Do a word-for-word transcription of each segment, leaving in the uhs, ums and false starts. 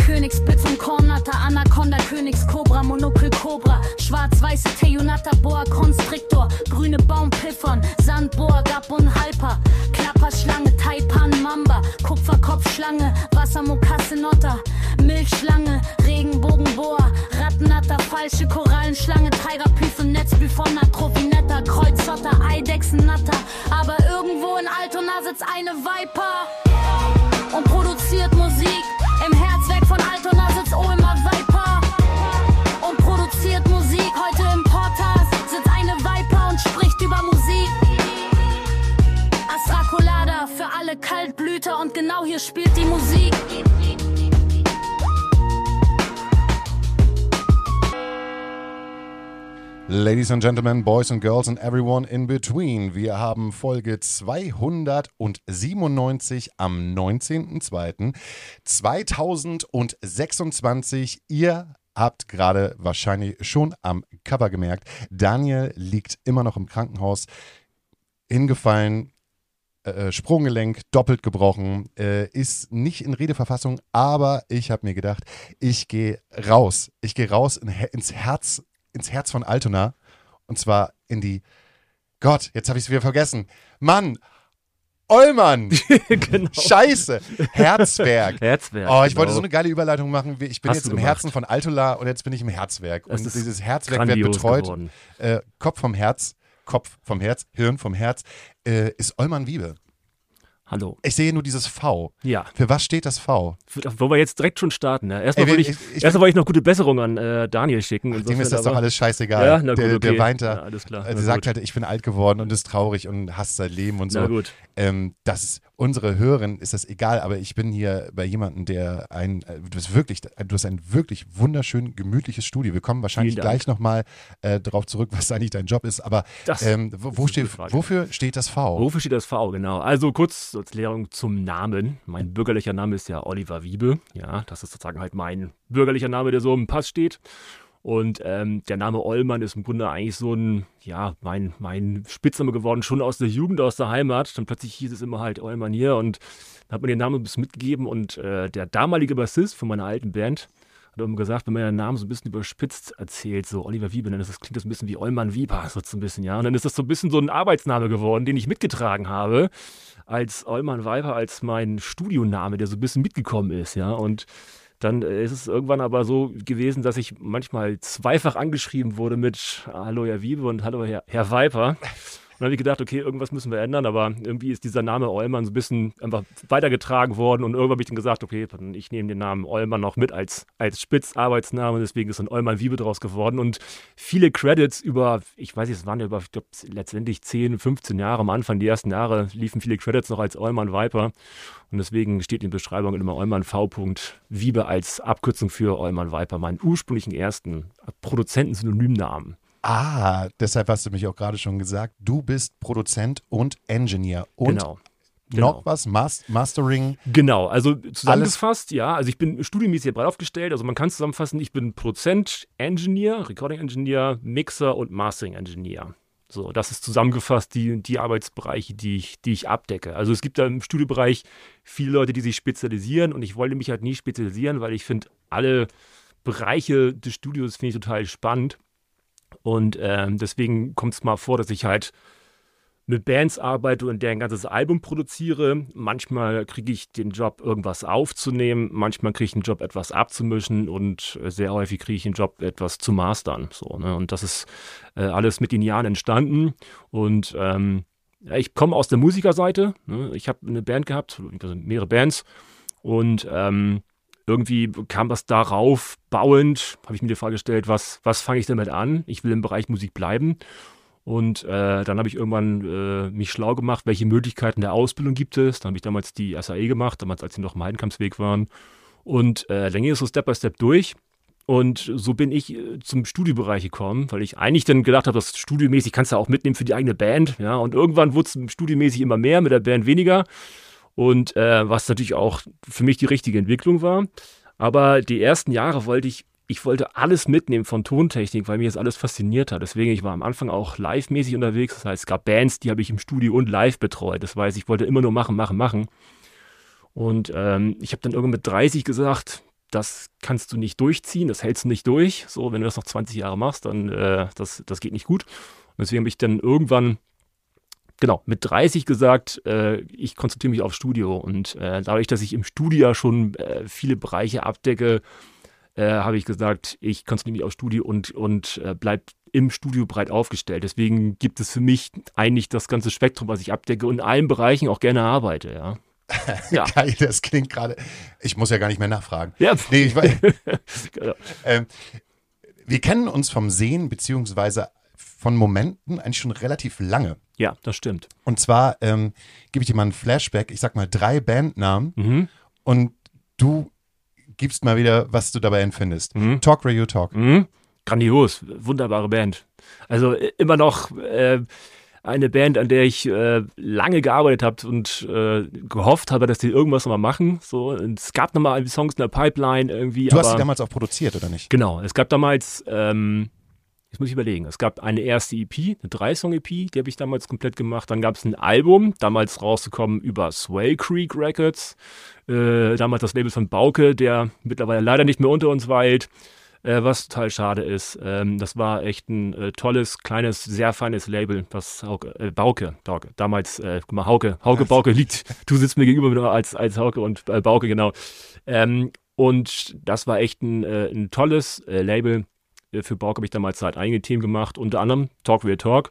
Königsspitz und Kornatter, Anaconda, Königskobra, Monokel, Cobra, schwarz-weiße Teyunata, Boa, Constrictor, grüne Baumpiffern, Sandboa, Gap und Halper, Klapperschlange, Taipan, Mamba, Kupferkopfschlange, Wassermokassenotter, Milchschlange, Regenbogenboa, Rattennatter, falsche Korallenschlange, Tigerpython, Netzbyphon, Trovinetta, Kreuzotter, Eidechsennatter, aber irgendwo in Altona sitzt eine Viper und produziert Musik. Im Herzwerk von Altona sitzt Olmar Viper und produziert Musik. Heute im Portas sitzt eine Viper und spricht über Musik. Astra Colada für alle Kaltblüter und genau hier spielt die Musik. Ladies and Gentlemen, Boys and Girls and everyone in between. Wir haben Folge zweihundertsiebenundneunzig am neunzehnten zweiten zweitausendsechsundzwanzig. Ihr habt gerade wahrscheinlich schon am Cover gemerkt, Daniel liegt immer noch im Krankenhaus, hingefallen, äh, Sprunggelenk doppelt gebrochen, äh, ist nicht in Redeverfassung, aber ich habe mir gedacht, ich gehe raus. Ich gehe raus in, ins Herz ins Herz von Altona, und zwar in die, Gott, jetzt habe ich es wieder vergessen, Mann, Ollmann, genau. Scheiße, Herzwerk. Herzwerk, Oh, ich genau. wollte so eine geile Überleitung machen, ich bin Hast jetzt du im gemacht. Herzen von Altona und jetzt bin ich im Herzwerk. Es Und ist dieses Herzwerk wird grandios betreut, geworden. äh, Kopf vom Herz, Kopf vom Herz, Hirn vom Herz, äh, ist Ollmann Wiebe. Hallo. Ich sehe nur dieses V. Ja. Für was steht das V? Wollen wir jetzt direkt schon starten? Ne? Erstmal Ey, wollte ich, ich- ich- erstmal wollte ich noch gute Besserung an äh, Daniel schicken. Dem Insofern ist das doch aber- alles scheißegal. Ja, na gut, der, okay. der weint da. Ja, alles klar. Der Na sagt gut. halt, ich bin alt geworden und ist traurig und hasst sein Leben und so. Na gut. Ähm, das ist, unsere Hörerin ist das egal, aber ich bin hier bei jemandem, der ein, äh, du hast wirklich, du hast ein wirklich wunderschön gemütliches Studio. Wir kommen wahrscheinlich Vielen Dank. gleich nochmal äh, darauf zurück, was eigentlich dein Job ist, aber Das ähm, wo, ist wo eine steht, gute Frage. wofür steht das V? Wofür steht das V, genau? Also kurz als Klärung zum Namen. Mein bürgerlicher Name ist ja Oliver Wiebe. Ja, das ist sozusagen halt mein bürgerlicher Name, der so im Pass steht. Und ähm, der Name Ollmann ist im Grunde eigentlich so ein, ja, mein, mein Spitzname geworden, schon aus der Jugend, aus der Heimat. Dann plötzlich hieß es immer halt Ollmann hier und dann hat man den Namen ein bisschen mitgegeben. Und äh, der damalige Bassist von meiner alten Band hat immer gesagt, wenn man den Namen so ein bisschen überspitzt erzählt, so Oliver Wiebe, dann ist das, klingt das ein bisschen wie Ollmann Wieber, so ein bisschen, ja. Und dann ist das so ein bisschen so ein Arbeitsname geworden, den ich mitgetragen habe, als Ollmann Weiber, als mein Studioname, der so ein bisschen mitgekommen ist, ja. Und dann ist es irgendwann aber so gewesen, dass ich manchmal zweifach angeschrieben wurde mit Hallo Herr Wiebe und Hallo Herr, Herr Viper. Und dann habe ich gedacht, okay, irgendwas müssen wir ändern, aber irgendwie ist dieser Name Ollmann so ein bisschen einfach weitergetragen worden und irgendwann habe ich dann gesagt, okay, dann ich nehme den Namen Ollmann noch mit als, als Spitzarbeitsname, deswegen ist dann Ollmann Wiebe draus geworden und viele Credits über, ich weiß nicht, es waren ja über, ich glaube, letztendlich zehn, fünfzehn Jahre, am Anfang, die ersten Jahre liefen viele Credits noch als Ollmann Viper und deswegen steht in der Beschreibung immer Ollmann V. Wiebe als Abkürzung für Ollmann Viper, meinen ursprünglichen ersten Produzenten-Synonymnamen. Ah, deshalb hast du mich auch gerade schon gesagt, du bist Produzent und Engineer und Genau. Genau. noch was, Mas- Mastering. Genau, also zusammengefasst, ja, also ich bin studiomäßig sehr breit aufgestellt, also man kann es zusammenfassen, ich bin Produzent, Engineer, Recording Engineer, Mixer und Mastering Engineer. So, das ist zusammengefasst die, die Arbeitsbereiche, die ich, die ich abdecke. Also es gibt da im Studiobereich viele Leute, die sich spezialisieren und ich wollte mich halt nie spezialisieren, weil ich finde, alle Bereiche des Studios finde ich total spannend. Und ähm, deswegen kommt es mal vor, dass ich halt mit Bands arbeite und deren ganzes Album produziere. Manchmal kriege ich den Job, irgendwas aufzunehmen. Manchmal kriege ich einen Job, etwas abzumischen. Und sehr häufig kriege ich den Job, etwas zu mastern. So, ne? Und das ist äh, alles mit den Jahren entstanden. Und ähm, ja, ich komme aus der Musikerseite. Ne? Ich habe eine Band gehabt, also mehrere Bands. Und ähm, irgendwie kam das darauf bauend, habe ich mir die Frage gestellt, was, was fange ich damit an? Ich will im Bereich Musik bleiben. Und äh, dann habe ich irgendwann äh, mich schlau gemacht, welche Möglichkeiten der Ausbildung gibt es. Dann habe ich damals die S A E gemacht, damals als sie noch im Heidenkampsweg waren. Und äh, dann ging es so Step by Step durch. Und so bin ich äh, zum Studiobereich gekommen, weil ich eigentlich dann gedacht habe, das studiomäßig kannst du auch mitnehmen für die eigene Band. Ja? Und irgendwann wurde es studiomäßig immer mehr, mit der Band weniger. Und äh, was natürlich auch für mich die richtige Entwicklung war. Aber die ersten Jahre wollte ich, ich wollte alles mitnehmen von Tontechnik, weil mich das alles fasziniert hat. Deswegen, ich war am Anfang auch live-mäßig unterwegs. Das heißt, es gab Bands, die habe ich im Studio und live betreut. Das heißt, ich wollte immer nur machen, machen, machen. Und ähm, ich habe dann irgendwann mit dreißig gesagt, das kannst du nicht durchziehen, das hältst du nicht durch. So, wenn du das noch zwanzig Jahre machst, dann äh, das, das geht nicht gut. Und deswegen habe ich dann irgendwann, genau, mit dreißig gesagt, äh, ich konzentriere mich aufs Studio. Und äh, dadurch, dass ich im Studio ja schon äh, viele Bereiche abdecke, äh, habe ich gesagt, ich konzentriere mich aufs Studio und, und äh, bleib im Studio breit aufgestellt. Deswegen gibt es für mich eigentlich das ganze Spektrum, was ich abdecke und in allen Bereichen auch gerne arbeite, ja. Ja. Geil, das klingt gerade. Ich muss ja gar nicht mehr nachfragen. Ja. Nee, ich weiß. genau. ähm, wir kennen uns vom Sehen beziehungsweise von Momenten eigentlich schon relativ lange. Ja, das stimmt. Und zwar ähm, gebe ich dir mal einen Flashback. Ich sag mal drei Bandnamen Mhm. und du gibst mal wieder, was du dabei empfindest. Mhm. Talk Radio Talk. Mhm. Grandios, wunderbare Band. Also äh, immer noch äh, eine Band, an der ich äh, lange gearbeitet habe und äh, gehofft habe, dass die irgendwas nochmal machen. So, und es gab nochmal Songs in der Pipeline irgendwie. Du aber, hast sie damals auch produziert, oder nicht? Genau, es gab damals, ähm, jetzt muss ich überlegen, es gab eine erste E P, eine Drei-Song-E P, die habe ich damals komplett gemacht. Dann gab es ein Album, damals rausgekommen über Swale Creek Records. Äh, damals das Label von Bauke, der mittlerweile leider nicht mehr unter uns weilt. Äh, was total schade ist. Ähm, das war echt ein äh, tolles, kleines, sehr feines Label, was Hauke, äh, Bauke, Bauke, damals, äh, guck mal, Hauke, Hauke, Bauke liegt, du sitzt mir gegenüber als, als Hauke und äh, Bauke, genau. Ähm, und das war echt ein, äh, ein tolles äh, Label. Äh, für Bauke habe ich damals halt einige Themen gemacht, unter anderem Talk Real Talk.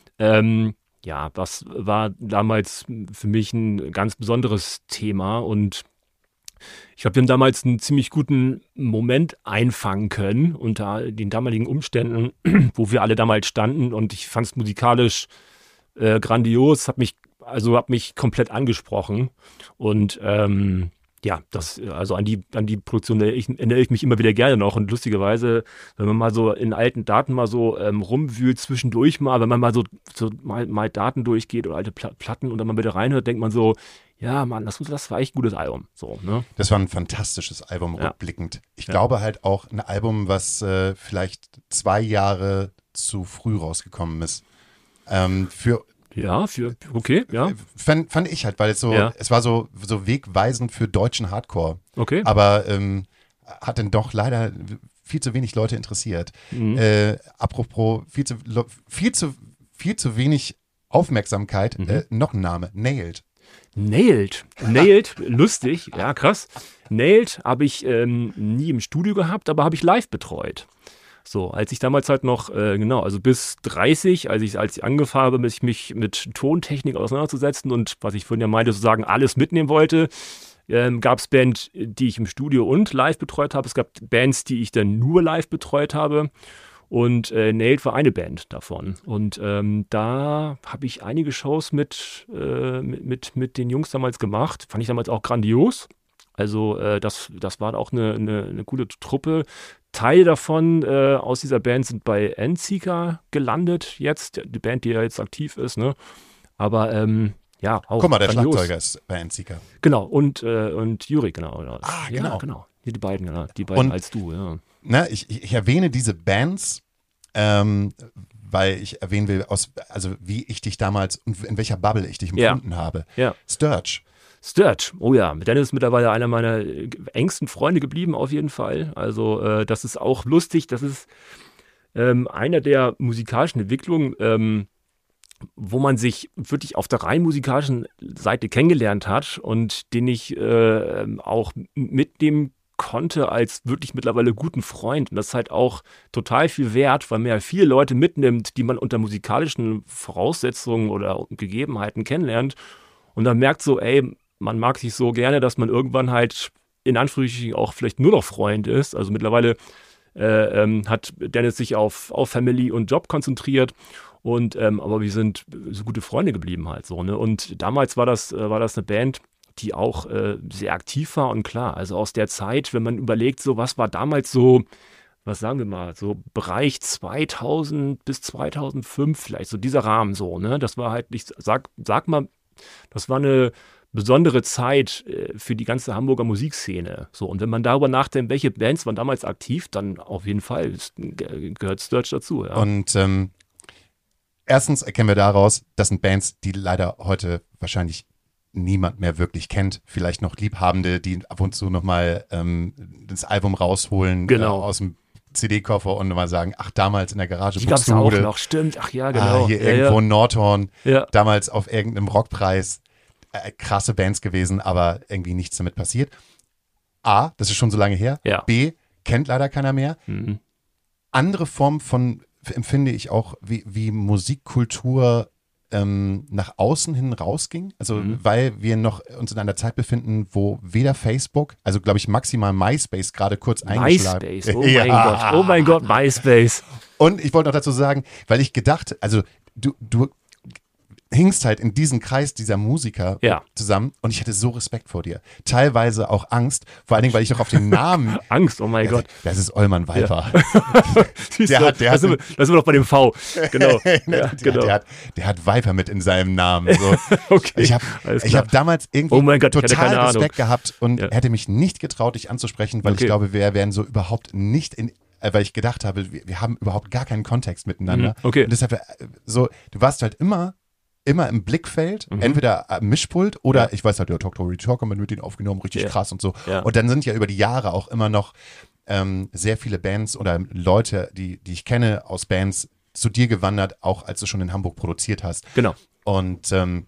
Ähm, ja, das war damals für mich ein ganz besonderes Thema und ich habe dann damals einen ziemlich guten Moment einfangen können unter den damaligen Umständen, wo wir alle damals standen und ich fand es musikalisch äh, grandios, habe mich also habe mich komplett angesprochen und ähm, ja, das also an die an die Produktion erinnere ich, erinnere ich mich immer wieder gerne noch und lustigerweise, wenn man mal so in alten Daten mal so ähm, rumwühlt zwischendurch mal, wenn man mal so, so mal, mal Daten durchgeht oder alte Platten und dann mal wieder reinhört, denkt man so, ja, Mann, das, das war echt ein gutes Album. So, ne? Das war ein fantastisches Album, Ja. rückblickend. Ich Ja. glaube halt auch ein Album, was äh, vielleicht zwei Jahre zu früh rausgekommen ist. Ähm, für Ja, für, okay, ja, fand, fand ich halt, weil es so, Ja. es war so, so wegweisend für deutschen Hardcore. okay. Aber ähm, hat dann doch leider viel zu wenig Leute interessiert. Mhm. Äh, apropos, viel zu, lo- viel zu, viel zu wenig Aufmerksamkeit. Mhm. Äh, noch ein Name, Nailed. Nailed. Nailed, lustig, ja, krass. Nailed habe ich ähm, nie im Studio gehabt, aber habe ich live betreut. So, als ich damals halt noch, äh, genau, also bis dreißig, als ich, als ich angefangen habe, mich, mich mit Tontechnik auseinanderzusetzen und was ich vorhin ja meinte, sozusagen alles mitnehmen wollte, ähm, gab es Bands, die ich im Studio und live betreut habe. Es gab Bands, die ich dann nur live betreut habe. Und äh, Nailed war eine Band davon. Und ähm, da habe ich einige Shows mit, äh, mit, mit, mit den Jungs damals gemacht. Fand ich damals auch grandios. Also äh, das, das war auch eine, eine, eine gute Truppe. Teile davon äh, aus dieser Band sind bei Endseeker gelandet jetzt. Die Band, die ja jetzt aktiv ist. Ne? Aber ähm, ja, auch Guck mal, der grandios. Schlagzeuger ist bei Endseeker. Genau, und, äh, und Juri, genau. Ah, Ja, genau. genau. Die, die beiden, genau. Die beiden Und- als du, ja. Na, ich, ich ich erwähne diese Bands, ähm, weil ich erwähnen will, aus, also wie ich dich damals und in welcher Bubble ich dich Ja. empfunden habe. Ja. Sturge. Sturge, oh ja, Dennis ist mittlerweile einer meiner äh, engsten Freunde geblieben, auf jeden Fall. Also, äh, das ist auch lustig. Das ist ähm, einer der musikalischen Entwicklungen, ähm, wo man sich wirklich auf der rein musikalischen Seite kennengelernt hat und den ich äh, auch mitnehmen konnte als wirklich mittlerweile guten Freund. Und das ist halt auch total viel wert, weil man ja viele Leute mitnimmt, die man unter musikalischen Voraussetzungen oder Gegebenheiten kennenlernt. Und dann merkt so, ey, man mag sich so gerne, dass man irgendwann halt in Anführungsstrichen auch vielleicht nur noch Freund ist. Also mittlerweile äh, ähm, hat Dennis sich auf, auf Family und Job konzentriert. Und ähm, aber wir sind so gute Freunde geblieben halt so, ne? Und damals war das, äh, war das eine Band, die auch äh, sehr aktiv war und klar, also aus der Zeit, wenn man überlegt, so was war damals so, was sagen wir mal, so Bereich zweitausend bis zweitausendfünf vielleicht, so dieser Rahmen so, ne? Das war halt nicht, sag, sag mal, das war eine besondere Zeit äh, für die ganze Hamburger Musikszene. So, und wenn man darüber nachdenkt, welche Bands waren damals aktiv, dann auf jeden Fall ist, ge- gehört Sturge dazu, ja. Und ähm, erstens erkennen wir daraus, das sind Bands, die leider heute wahrscheinlich niemand mehr wirklich kennt. Vielleicht noch Liebhabende, die ab und zu nochmal ähm, das Album rausholen genau. äh, aus dem C D-Koffer und mal sagen, ach, damals in der Garage die gab's auch noch, stimmt, ach ja, genau. Ah, hier ja, irgendwo ja. in Nordhorn, ja. damals auf irgendeinem Rockpreis, äh, krasse Bands gewesen, aber irgendwie nichts damit passiert. A, das ist schon so lange her. Ja. B, kennt leider keiner mehr. Mhm. Andere Formen von, empfinde ich auch, wie, wie Musikkultur ähm, nach außen hin rausging. Also, Mhm. weil wir noch uns in einer Zeit befinden, wo weder Facebook, also glaube ich maximal MySpace gerade kurz eingeschlagen. MySpace, oh Ja. mein Gott, oh mein Gott, MySpace. Und ich wollte noch dazu sagen, weil ich gedacht, also du, du hingst halt in diesen Kreis dieser Musiker Ja. zusammen und ich hatte so Respekt vor dir. Teilweise auch Angst, vor allen Dingen, weil ich noch auf den Namen. Angst, oh mein Gott. Das ist Olman Viper. Siehst Der du, hat- der da, hat sind wir, da sind wir doch bei dem V. Genau. ja, der, genau. der, hat, der hat Viper mit in seinem Namen. So. Okay, Ich habe alles ich klar. hab damals irgendwie Oh mein Gott, ich hatte total keine Ahnung. Respekt gehabt und Ja. hätte mich nicht getraut, dich anzusprechen, weil Okay. ich glaube, wir wären so überhaupt nicht in, äh, weil ich gedacht habe, wir, wir haben überhaupt gar keinen Kontext miteinander. Mhm, okay. Und deshalb, äh, so, du warst halt immer, immer im Blickfeld, Mhm. entweder am Mischpult oder Ja. ich weiß halt, ja, Talk to Talk haben wir mit denen aufgenommen, richtig Ja. krass und so. Ja. Und dann sind ja über die Jahre auch immer noch ähm, sehr viele Bands oder Leute, die, die ich kenne aus Bands, zu dir gewandert, auch als du schon in Hamburg produziert hast. Genau. Und ähm,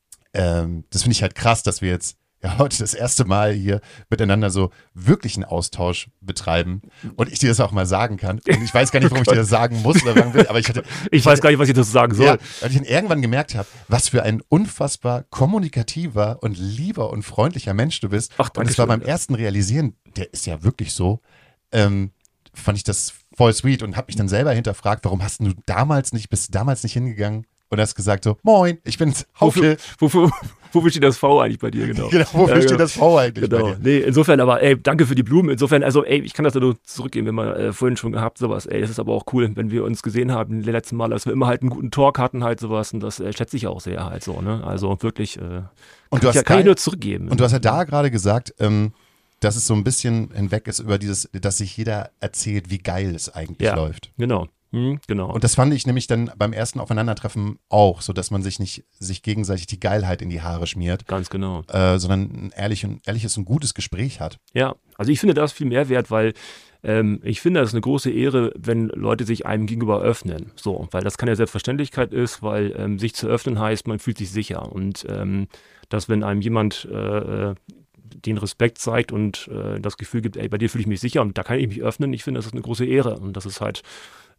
ähm, das finde ich halt krass, dass wir jetzt ja heute das erste Mal hier miteinander so wirklich einen Austausch betreiben und ich dir das auch mal sagen kann. Und ich weiß gar nicht, warum ich dir das sagen muss oder sagen will, aber ich hatte. Ich weiß gar nicht, was ich dazu sagen soll. Ja, weil ich dann irgendwann gemerkt habe, was für ein unfassbar kommunikativer und lieber und freundlicher Mensch du bist. Ach, und es war Dankeschön. beim ersten Realisieren, der ist ja wirklich so, ähm, fand ich das voll sweet und habe mich dann selber hinterfragt, warum hast du damals nicht, bist du damals nicht hingegangen und hast gesagt so, moin, ich bin's, Wofür, Hauke. wofür, wofür steht das V eigentlich bei dir, genau? Genau, wofür Ja, steht genau. das V eigentlich Genau. bei dir? Nee, insofern aber, ey, danke für die Blumen. Insofern, also, ey, ich kann das ja nur zurückgeben, wenn man äh, vorhin schon gehabt, sowas. Ey, das ist aber auch cool, wenn wir uns gesehen haben, die letzten Mal, dass wir immer halt einen guten Talk hatten, halt sowas. Und das äh, schätze ich auch sehr halt so, ne? Also wirklich, äh, kann, Und du ich, ja- hast kann ich geil- nur zurückgeben. Und du hast ja da gerade gesagt, ähm, dass es so ein bisschen hinweg ist über dieses, dass sich jeder erzählt, wie geil es eigentlich Ja. läuft. Genau. Hm, genau. Und das fand ich nämlich dann beim ersten Aufeinandertreffen auch, so dass man sich nicht sich gegenseitig die Geilheit in die Haare schmiert, Ganz genau. äh, sondern ein ehrlich und, ehrliches und gutes Gespräch hat. Ja, also ich finde das viel mehr wert, weil ähm, ich finde, das ist eine große Ehre, wenn Leute sich einem gegenüber öffnen. So, weil das keine Selbstverständlichkeit ist, weil ähm, sich zu öffnen heißt, man fühlt sich sicher. Und ähm, dass wenn einem jemand äh, den Respekt zeigt und äh, das Gefühl gibt, ey, bei dir fühle ich mich sicher und da kann ich mich öffnen, ich finde, das ist eine große Ehre. Und das ist halt,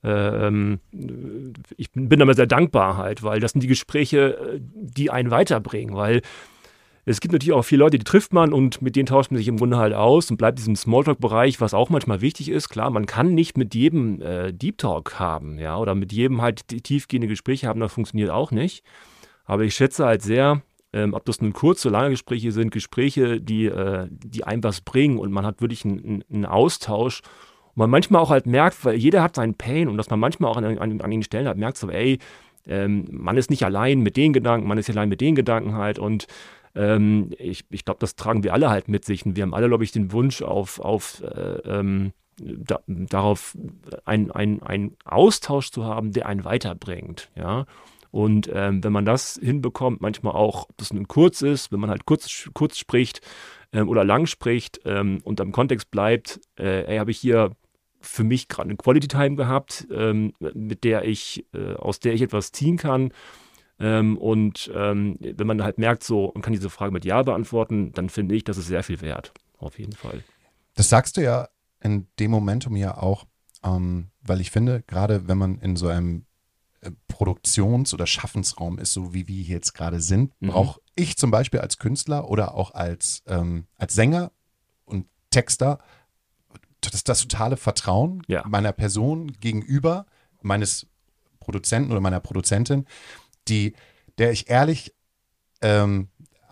ähm, ich bin, bin damit sehr dankbar halt, weil das sind die Gespräche, äh, die einen weiterbringen, weil es gibt natürlich auch viele Leute, die trifft man und mit denen tauscht man sich im Grunde halt aus und bleibt in diesem Smalltalk-Bereich, was auch manchmal wichtig ist. Klar, man kann nicht mit jedem äh, Deep Talk haben, ja, oder mit jedem halt die- tiefgehende Gespräche haben, das funktioniert auch nicht. Aber ich schätze halt sehr, ähm, ob das nun kurze, lange Gespräche sind, Gespräche, die, äh, die einem was bringen und man hat wirklich einen, einen Austausch. Und man manchmal auch halt merkt, weil jeder hat seinen Pain und dass man manchmal auch an, an, an den Stellen halt merkt, so, ey, ähm, man ist nicht allein mit den Gedanken, man ist nicht allein mit den Gedanken halt und ähm, ich, ich glaube, das tragen wir alle halt mit sich und wir haben alle, glaube ich, den Wunsch auf, auf äh, ähm, da, darauf einen ein Austausch zu haben, der einen weiterbringt, ja. Und ähm, wenn man das hinbekommt, manchmal auch, ob das nun kurz ist, wenn man halt kurz, kurz spricht ähm, oder lang spricht ähm, und am Kontext bleibt, äh, ey, habe ich hier für mich gerade eine Quality Time gehabt, ähm, mit der ich, äh, aus der ich etwas ziehen kann. Ähm, und ähm, wenn man halt merkt so und kann diese Frage mit Ja beantworten, dann finde ich, das ist sehr viel wert. Auf jeden Fall. Das sagst du ja in dem Momentum ja auch, ähm, weil ich finde, gerade wenn man in so einem äh, Produktions- oder Schaffensraum ist, so wie wir hier jetzt gerade sind, Mhm. brauche ich zum Beispiel als Künstler oder auch als, ähm, als Sänger und Texter das, das totale Vertrauen Ja. meiner Person gegenüber, meines Produzenten oder meiner Produzentin, die, der ich ehrlich ähm,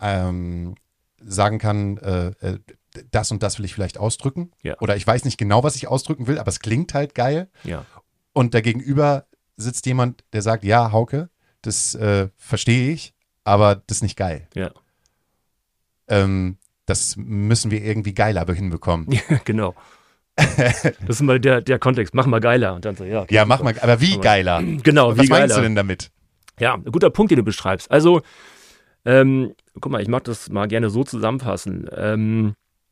ähm, sagen kann, äh, äh, das und das will ich vielleicht ausdrücken. Ja. Oder ich weiß nicht genau, was ich ausdrücken will, aber es klingt halt geil. Ja. Und dagegenüber sitzt jemand, der sagt, ja, Hauke, das äh, verstehe ich, aber das ist nicht geil. Ja. Ähm, das müssen wir irgendwie geiler hinbekommen. Genau. Das ist mal der, der Kontext. Mach mal geiler. Und dann so, ja, okay, Ja, mach super. mal, aber wie Aber- geiler? Genau, Was wie meinst geiler. du denn damit? Ja, ein guter Punkt, den du beschreibst. Also, Ähm, guck mal, ich mag das mal gerne so zusammenfassen. Ähm,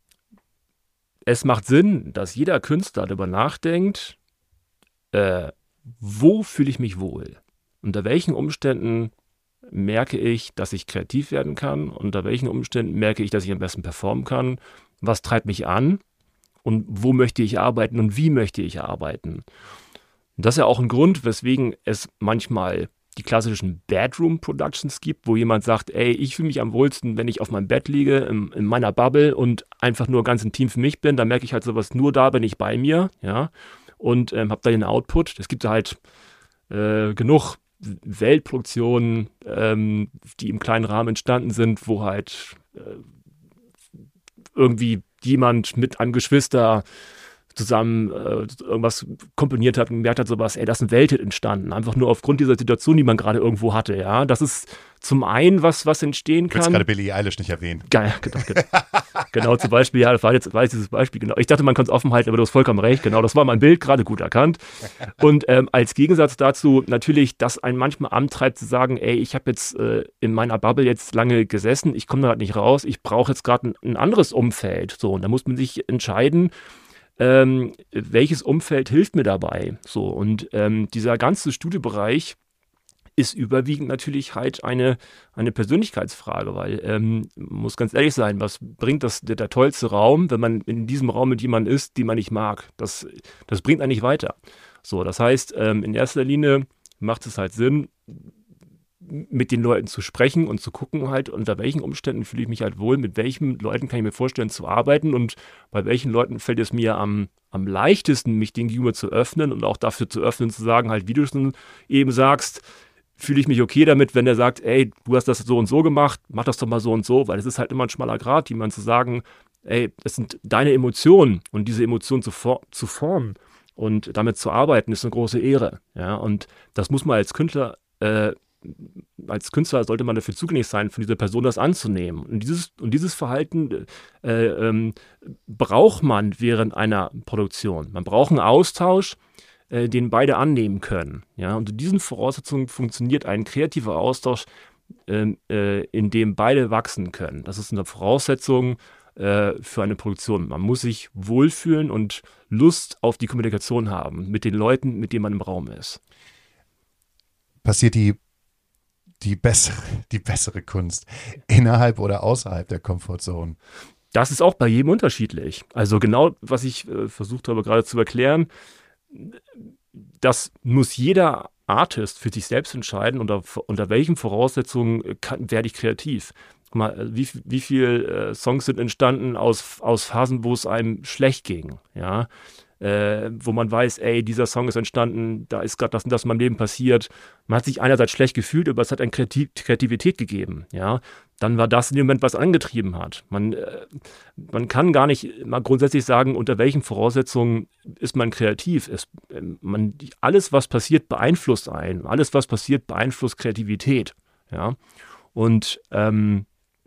es macht Sinn, dass jeder Künstler darüber nachdenkt, äh, wo fühle ich mich wohl? Unter welchen Umständen merke ich, dass ich kreativ werden kann? Unter welchen Umständen merke ich, dass ich am besten performen kann? Was treibt mich an? Und wo möchte ich arbeiten und wie möchte ich arbeiten? Und das ist ja auch ein Grund, weswegen es manchmal die klassischen Bedroom-Productions gibt, wo jemand sagt, ey, ich fühle mich am wohlsten, wenn ich auf meinem Bett liege, in, in meiner Bubble und einfach nur ganz intim für mich bin. Da merke ich halt sowas, nur da bin ich bei mir, ja, und ähm, habe da den Output. Es gibt halt äh, genug Weltproduktionen, ähm, die im kleinen Rahmen entstanden sind, wo halt äh, irgendwie jemand mit einem Geschwister zusammen äh, irgendwas komponiert hat und gemerkt hat, sowas, ey, das ist ein Welthit entstanden. Einfach nur aufgrund dieser Situation, die man gerade irgendwo hatte, ja. Das ist zum einen was, was entstehen kann. Du willst gerade Billie Eilish nicht erwähnen. Geil, genau, genau. Genau, zum Beispiel, ja, das war jetzt, war jetzt dieses Beispiel, genau. Ich dachte, man kann es offen halten, aber du hast vollkommen recht, genau. Das war mein Bild, gerade gut erkannt. Und ähm, als Gegensatz dazu natürlich, dass einen manchmal antreibt zu sagen, ey, ich habe jetzt äh, in meiner Bubble jetzt lange gesessen, ich komme da halt nicht raus, ich brauche jetzt gerade ein, ein anderes Umfeld. So, und da muss man sich entscheiden, Ähm, welches Umfeld hilft mir dabei? So, und ähm, dieser ganze Studiebereich ist überwiegend natürlich halt eine, eine Persönlichkeitsfrage, weil ähm, man muss ganz ehrlich sein, was bringt das der, der tollste Raum, wenn man in diesem Raum mit jemandem ist, den man nicht mag? Das, das bringt einen nicht weiter. So, das heißt, ähm, in erster Linie macht es halt Sinn, mit den Leuten zu sprechen und zu gucken halt, unter welchen Umständen fühle ich mich halt wohl, mit welchen Leuten kann ich mir vorstellen zu arbeiten und bei welchen Leuten fällt es mir am, am leichtesten, mich den gegenüber zu öffnen und auch dafür zu öffnen, zu sagen, halt, wie du schon eben sagst, fühle ich mich okay damit, wenn der sagt, ey, du hast das so und so gemacht, mach das doch mal so und so, weil es ist halt immer ein schmaler Grat, jemand zu sagen, ey, das sind deine Emotionen und diese Emotionen zu, for- zu formen und damit zu arbeiten, ist eine große Ehre, ja, und das muss man als Künstler äh, als Künstler sollte man dafür zugänglich sein, von dieser Person das anzunehmen. Und dieses, und dieses Verhalten äh, ähm, braucht man während einer Produktion. Man braucht einen Austausch, äh, den beide annehmen können. Ja? Unter diesen Voraussetzungen funktioniert ein kreativer Austausch, äh, äh, in dem beide wachsen können. Das ist eine Voraussetzung äh, für eine Produktion. Man muss sich wohlfühlen und Lust auf die Kommunikation haben mit den Leuten, mit denen man im Raum ist. Passiert die Die bessere, die bessere Kunst innerhalb oder außerhalb der Comfortzone? Das ist auch bei jedem unterschiedlich. Also genau, was ich äh, versucht habe gerade zu erklären, das muss jeder Artist für sich selbst entscheiden, unter, unter welchen Voraussetzungen kann, werde ich kreativ. Guck mal, wie, wie viele äh, Songs sind entstanden aus, aus Phasen, wo es einem schlecht ging, ja, Äh, wo man weiß, ey, dieser Song ist entstanden, da ist gerade das und das in meinem Leben passiert. Man hat sich einerseits schlecht gefühlt, aber es hat eine Kreativ- Kreativität gegeben, ja. Dann war das in dem Moment, was angetrieben hat. Man, äh, man kann gar nicht mal grundsätzlich sagen, unter welchen Voraussetzungen ist man kreativ. Es, äh, man, alles, was passiert, beeinflusst einen. Alles, was passiert, beeinflusst Kreativität, ja. Und ähm,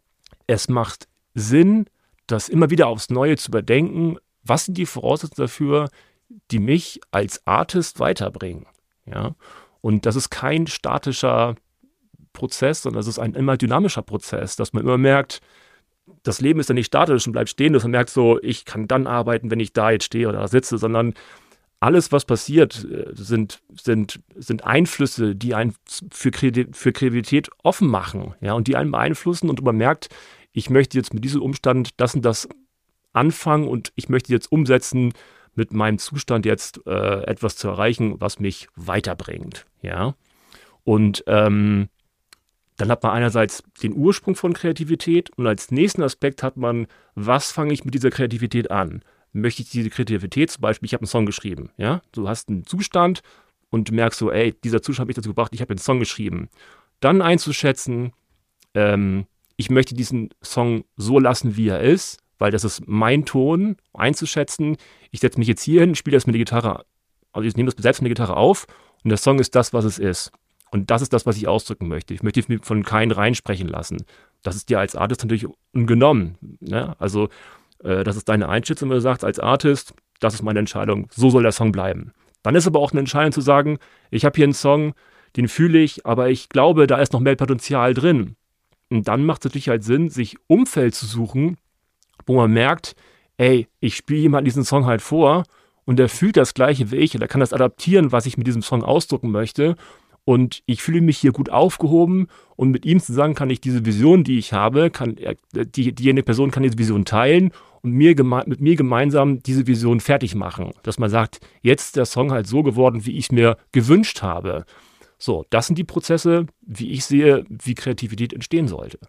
es macht Sinn, das immer wieder aufs Neue zu überdenken. Was sind die Voraussetzungen dafür, die mich als Artist weiterbringen? Ja? Und das ist kein statischer Prozess, sondern das ist ein immer dynamischer Prozess, dass man immer merkt, das Leben ist ja nicht statisch und bleibt stehen, dass man merkt so, ich kann dann arbeiten, wenn ich da jetzt stehe oder da sitze, sondern alles, was passiert, sind, sind, sind Einflüsse, die einen für, für Kreativität offen machen, ja, und die einen beeinflussen und man merkt, ich möchte jetzt mit diesem Umstand das und das anfangen und ich möchte jetzt umsetzen, mit meinem Zustand jetzt äh, etwas zu erreichen, was mich weiterbringt, ja. Und ähm, dann hat man einerseits den Ursprung von Kreativität und als nächsten Aspekt hat man, was fange ich mit dieser Kreativität an? Möchte ich diese Kreativität, zum Beispiel, ich habe einen Song geschrieben, ja, du hast einen Zustand und du merkst so, ey, dieser Zustand hat mich dazu gebracht, ich habe einen Song geschrieben. Dann einzuschätzen, ähm, ich möchte diesen Song so lassen, wie er ist, weil das ist mein Ton, einzuschätzen, ich setze mich jetzt hier hin, spiele das mit der Gitarre, also ich nehme das selbst mit der Gitarre auf und der Song ist das, was es ist. Und das ist das, was ich ausdrücken möchte. Ich möchte von keinen reinsprechen lassen. Das ist dir als Artist natürlich ungenommen. Ne? Also äh, das ist deine Einschätzung, wenn du sagst, als Artist, das ist meine Entscheidung, so soll der Song bleiben. Dann ist aber auch eine Entscheidung zu sagen, ich habe hier einen Song, den fühle ich, aber ich glaube, da ist noch mehr Potenzial drin. Und dann macht es natürlich halt Sinn, sich Umfeld zu suchen, wo man merkt, ey, ich spiele jemand diesen Song halt vor und der fühlt das Gleiche wie ich und der kann das adaptieren, was ich mit diesem Song ausdrücken möchte. Und ich fühle mich hier gut aufgehoben und mit ihm zusammen kann ich diese Vision, die ich habe, kann die, diejenige Person kann diese Vision teilen und mir geme- mit mir gemeinsam diese Vision fertig machen. Dass man sagt, jetzt ist der Song halt so geworden, wie ich es mir gewünscht habe. So, das sind die Prozesse, wie ich sehe, wie Kreativität entstehen sollte.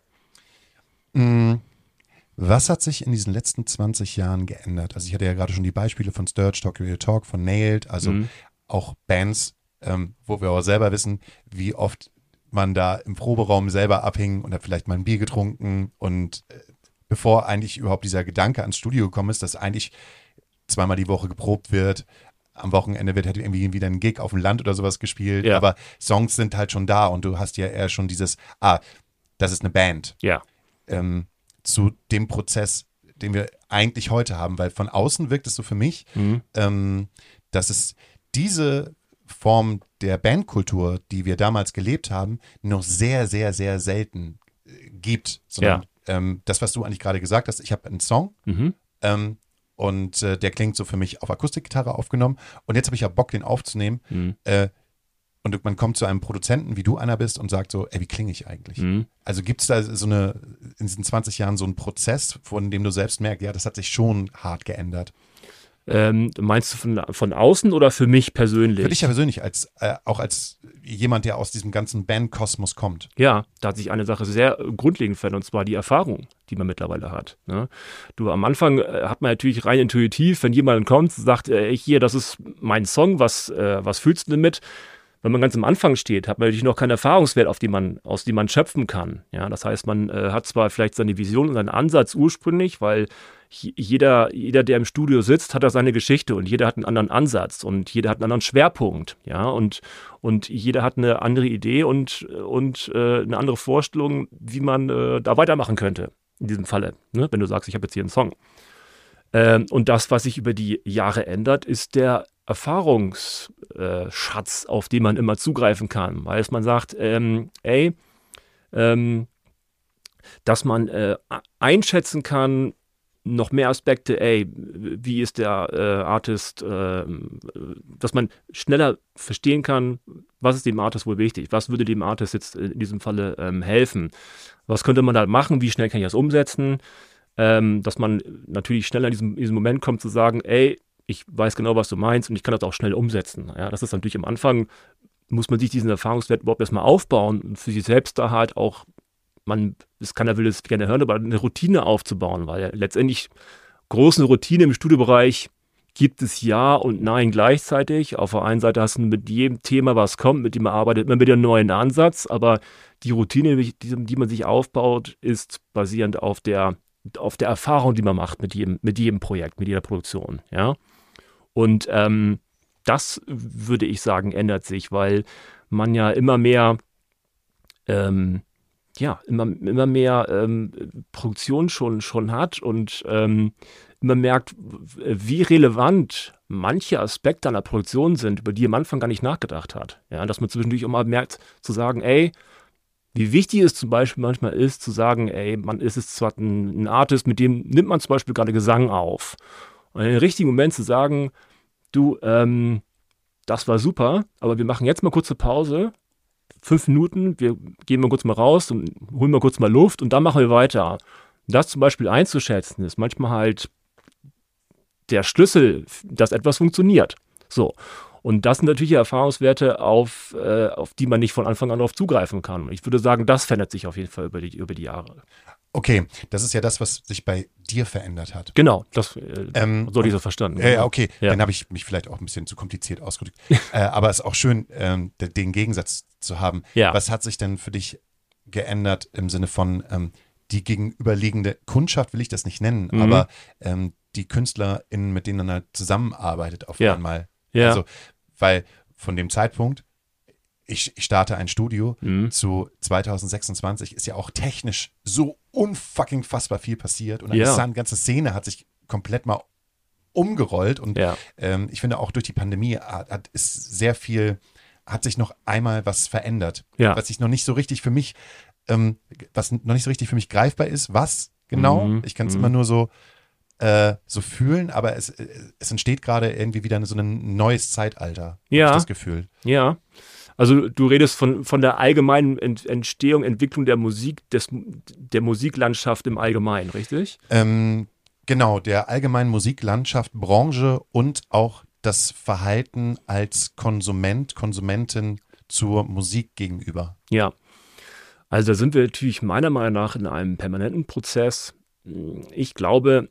Was hat sich in diesen letzten zwanzig Jahren geändert? Also ich hatte ja gerade schon die Beispiele von Sturge, Talk Real Talk, von Nailed, also mhm. auch Bands, ähm, wo wir auch selber wissen, wie oft man da im Proberaum selber abhing und hat vielleicht mal ein Bier getrunken und äh, bevor eigentlich überhaupt dieser Gedanke ans Studio gekommen ist, dass eigentlich zweimal die Woche geprobt wird, am Wochenende wird halt irgendwie wieder ein Gig auf dem Land oder sowas gespielt, ja. aber Songs sind halt schon da und du hast ja eher schon dieses, ah, das ist eine Band. Ja. Ähm, zu dem Prozess, den wir eigentlich heute haben, weil von außen wirkt es so für mich, mhm. ähm, dass es diese Form der Bandkultur, die wir damals gelebt haben, noch sehr, sehr, sehr selten äh, gibt. Sondern ja. ähm, das, was du eigentlich gerade gesagt hast, ich habe einen Song mhm. ähm, und äh, der klingt so für mich auf Akustikgitarre aufgenommen und jetzt habe ich ja Bock, den aufzunehmen mhm. äh, und man kommt zu einem Produzenten, wie du einer bist und sagt so, ey, wie klinge ich eigentlich? Mhm. Also gibt es da so eine, in diesen zwanzig Jahren so einen Prozess, von dem du selbst merkst, ja, das hat sich schon hart geändert? Ähm, meinst du von, von außen oder für mich persönlich? Für dich ja persönlich, als, äh, auch als jemand, der aus diesem ganzen Bandkosmos kommt. Ja, da hat sich eine Sache sehr grundlegend verändert, und zwar die Erfahrung, die man mittlerweile hat. Ne? Du, am Anfang äh, hat man natürlich rein intuitiv, wenn jemand kommt, sagt, äh, hier, das ist mein Song, was, äh, was fühlst du denn mit? Wenn man ganz am Anfang steht, hat man natürlich noch keinen Erfahrungswert, auf den man, aus dem man schöpfen kann. Ja, das heißt, man äh, hat zwar vielleicht seine Vision und seinen Ansatz ursprünglich, weil jeder, jeder, der im Studio sitzt, hat da seine Geschichte und jeder hat einen anderen Ansatz und jeder hat einen anderen Schwerpunkt. Ja, und, und jeder hat eine andere Idee und, und äh, eine andere Vorstellung, wie man äh, da weitermachen könnte, in diesem Falle, ne? Wenn du sagst, ich habe jetzt hier einen Song. Ähm, und das, was sich über die Jahre ändert, ist der Erfahrungsschatz, äh, auf den man immer zugreifen kann. Weil man sagt, ähm, ey, ähm, dass man äh, einschätzen kann, noch mehr Aspekte, ey, wie ist der äh, Artist, äh, dass man schneller verstehen kann, was ist dem Artist wohl wichtig, was würde dem Artist jetzt in diesem Falle ähm, helfen, was könnte man da machen, wie schnell kann ich das umsetzen, ähm, dass man natürlich schneller in diesem, in diesem Moment kommt zu sagen, ey, ich weiß genau, was du meinst und ich kann das auch schnell umsetzen. Ja, das ist natürlich am Anfang, muss man sich diesen Erfahrungswert überhaupt erstmal aufbauen und für sich selbst da halt auch, man, das keiner will es gerne hören, aber eine Routine aufzubauen, weil letztendlich große Routine im Studiobereich gibt es ja und nein gleichzeitig. Auf der einen Seite hast du mit jedem Thema, was kommt, mit dem man arbeitet, immer wieder einen neuen Ansatz, aber die Routine, die, die man sich aufbaut, ist basierend auf der, auf der Erfahrung, die man macht mit jedem, mit jedem Projekt, mit jeder Produktion, ja. Und ähm, das, würde ich sagen, ändert sich, weil man ja immer mehr ähm, ja, immer, immer mehr ähm, Produktion schon, schon hat und ähm, immer merkt, wie relevant manche Aspekte einer Produktion sind, über die am Anfang gar nicht nachgedacht hat. Ja, dass man zwischendurch auch mal merkt, zu sagen, ey, wie wichtig es zum Beispiel manchmal ist, zu sagen, ey, man ist es zwar ein, ein Artist, mit dem nimmt man zum Beispiel gerade Gesang auf. Und in den richtigen Moment zu sagen, du, ähm, das war super, aber wir machen jetzt mal kurze Pause, fünf Minuten, wir gehen mal kurz mal raus und holen mal kurz mal Luft und dann machen wir weiter. Das zum Beispiel einzuschätzen, ist manchmal halt der Schlüssel, dass etwas funktioniert. So. Und das sind natürlich Erfahrungswerte, auf, äh, auf die man nicht von Anfang an darauf zugreifen kann. Und ich würde sagen, das verändert sich auf jeden Fall über die, über die Jahre. Okay, das ist ja das, was sich bei dir verändert hat. Genau, das äh, ähm, so hatte ich so verstanden. Ja, äh, okay, ja. Dann habe ich mich vielleicht auch ein bisschen zu kompliziert ausgedrückt. äh, aber es ist auch schön, ähm, den Gegensatz zu haben. Ja. Was hat sich denn für dich geändert im Sinne von ähm, die gegenüberliegende Kundschaft, will ich das nicht nennen, mhm. aber ähm, die KünstlerInnen, mit denen man halt zusammenarbeitet auf ja. einmal. Ja. Also, weil von dem Zeitpunkt, ich, ich starte ein Studio mhm. zu zwanzig sechsundzwanzig, ist ja auch technisch so unfucking fassbar viel passiert und eine ja. ganze Szene hat sich komplett mal umgerollt und ja. ähm, ich finde auch durch die Pandemie hat, hat ist sehr viel, hat sich noch einmal was verändert, ja. was ich noch nicht so richtig für mich ähm, was noch nicht so richtig für mich greifbar ist. Was genau? Mhm. Ich kann es mhm. immer nur so, äh, so fühlen, aber es, es entsteht gerade irgendwie wieder so ein neues Zeitalter, ja. habe ich das Gefühl. Ja, also du redest von, von der allgemeinen Ent- Entstehung, Entwicklung der Musik, des, der Musiklandschaft im Allgemeinen, richtig? Ähm, genau, der allgemeinen Musiklandschaft, Branche und auch das Verhalten als Konsument, Konsumentin zur Musik gegenüber. Ja, also da sind wir natürlich meiner Meinung nach in einem permanenten Prozess. Ich glaube,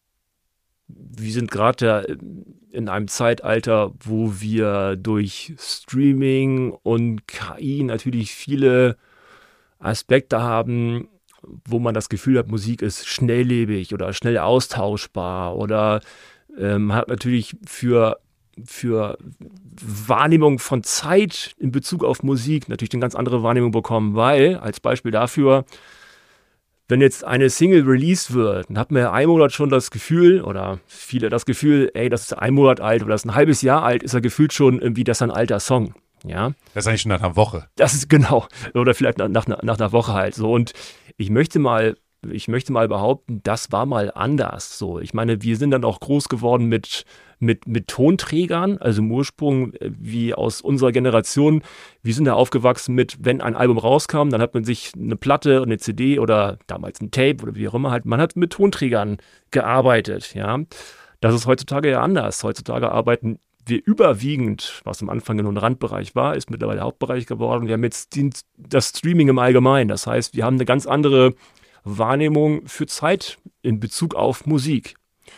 wir sind gerade in einem Zeitalter, wo wir durch Streaming und K I natürlich viele Aspekte haben, wo man das Gefühl hat, Musik ist schnelllebig oder schnell austauschbar oder ähm, hat natürlich für, für Wahrnehmung von Zeit in Bezug auf Musik natürlich eine ganz andere Wahrnehmung bekommen, weil, als Beispiel dafür, wenn jetzt eine Single released wird, dann hat man ja einen Monat schon das Gefühl, oder viele das Gefühl, ey, das ist ein Monat alt oder das ist ein halbes Jahr alt, ist er gefühlt schon irgendwie, das ist ein alter Song. Ja. Das ist eigentlich schon nach einer Woche. Das ist genau. Oder vielleicht nach, nach, nach einer Woche halt so. Und ich möchte mal, ich möchte mal behaupten, das war mal anders. So, ich meine, wir sind dann auch groß geworden mit, mit, mit Tonträgern, also im Ursprung wie aus unserer Generation. Wir sind da aufgewachsen mit, wenn ein Album rauskam, dann hat man sich eine Platte, eine C D oder damals ein Tape oder wie auch immer halt, man hat mit Tonträgern gearbeitet, ja. Das ist heutzutage ja anders. Heutzutage arbeiten wir überwiegend, was am Anfang nur ein Randbereich war, ist mittlerweile Hauptbereich geworden. Wir haben jetzt die, das Streaming im Allgemeinen. Das heißt, wir haben eine ganz andere Wahrnehmung für Zeit in Bezug auf Musik.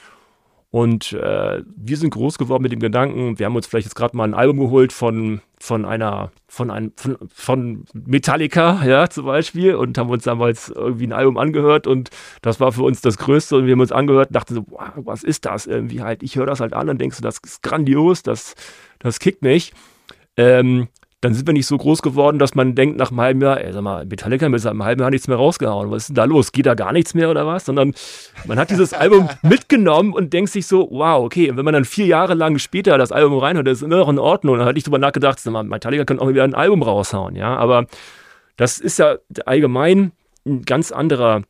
Und äh, wir sind groß geworden mit dem Gedanken, wir haben uns vielleicht jetzt gerade mal ein Album geholt von, von einer, von einem, von, von Metallica, ja, zum Beispiel, und haben uns damals irgendwie ein Album angehört und das war für uns das Größte und wir haben uns angehört und dachten so, wow, was ist das? Irgendwie halt, ich höre das halt an und denkst so, das ist grandios, das, das kickt mich. Ähm, dann sind wir nicht so groß geworden, dass man denkt nach einem halben Jahr, ey, sag mal, Metallica haben seit einem halben Jahr nichts mehr rausgehauen. Was ist denn da los? Geht da gar nichts mehr oder was? Sondern man hat dieses Album mitgenommen und denkt sich so, wow, okay. Und wenn man dann vier Jahre lang später das Album reinhört, das ist immer noch in Ordnung. Dann hatte ich drüber nachgedacht, sag mal, Metallica können auch wieder ein Album raushauen, ja. Aber das ist ja allgemein ein ganz anderer,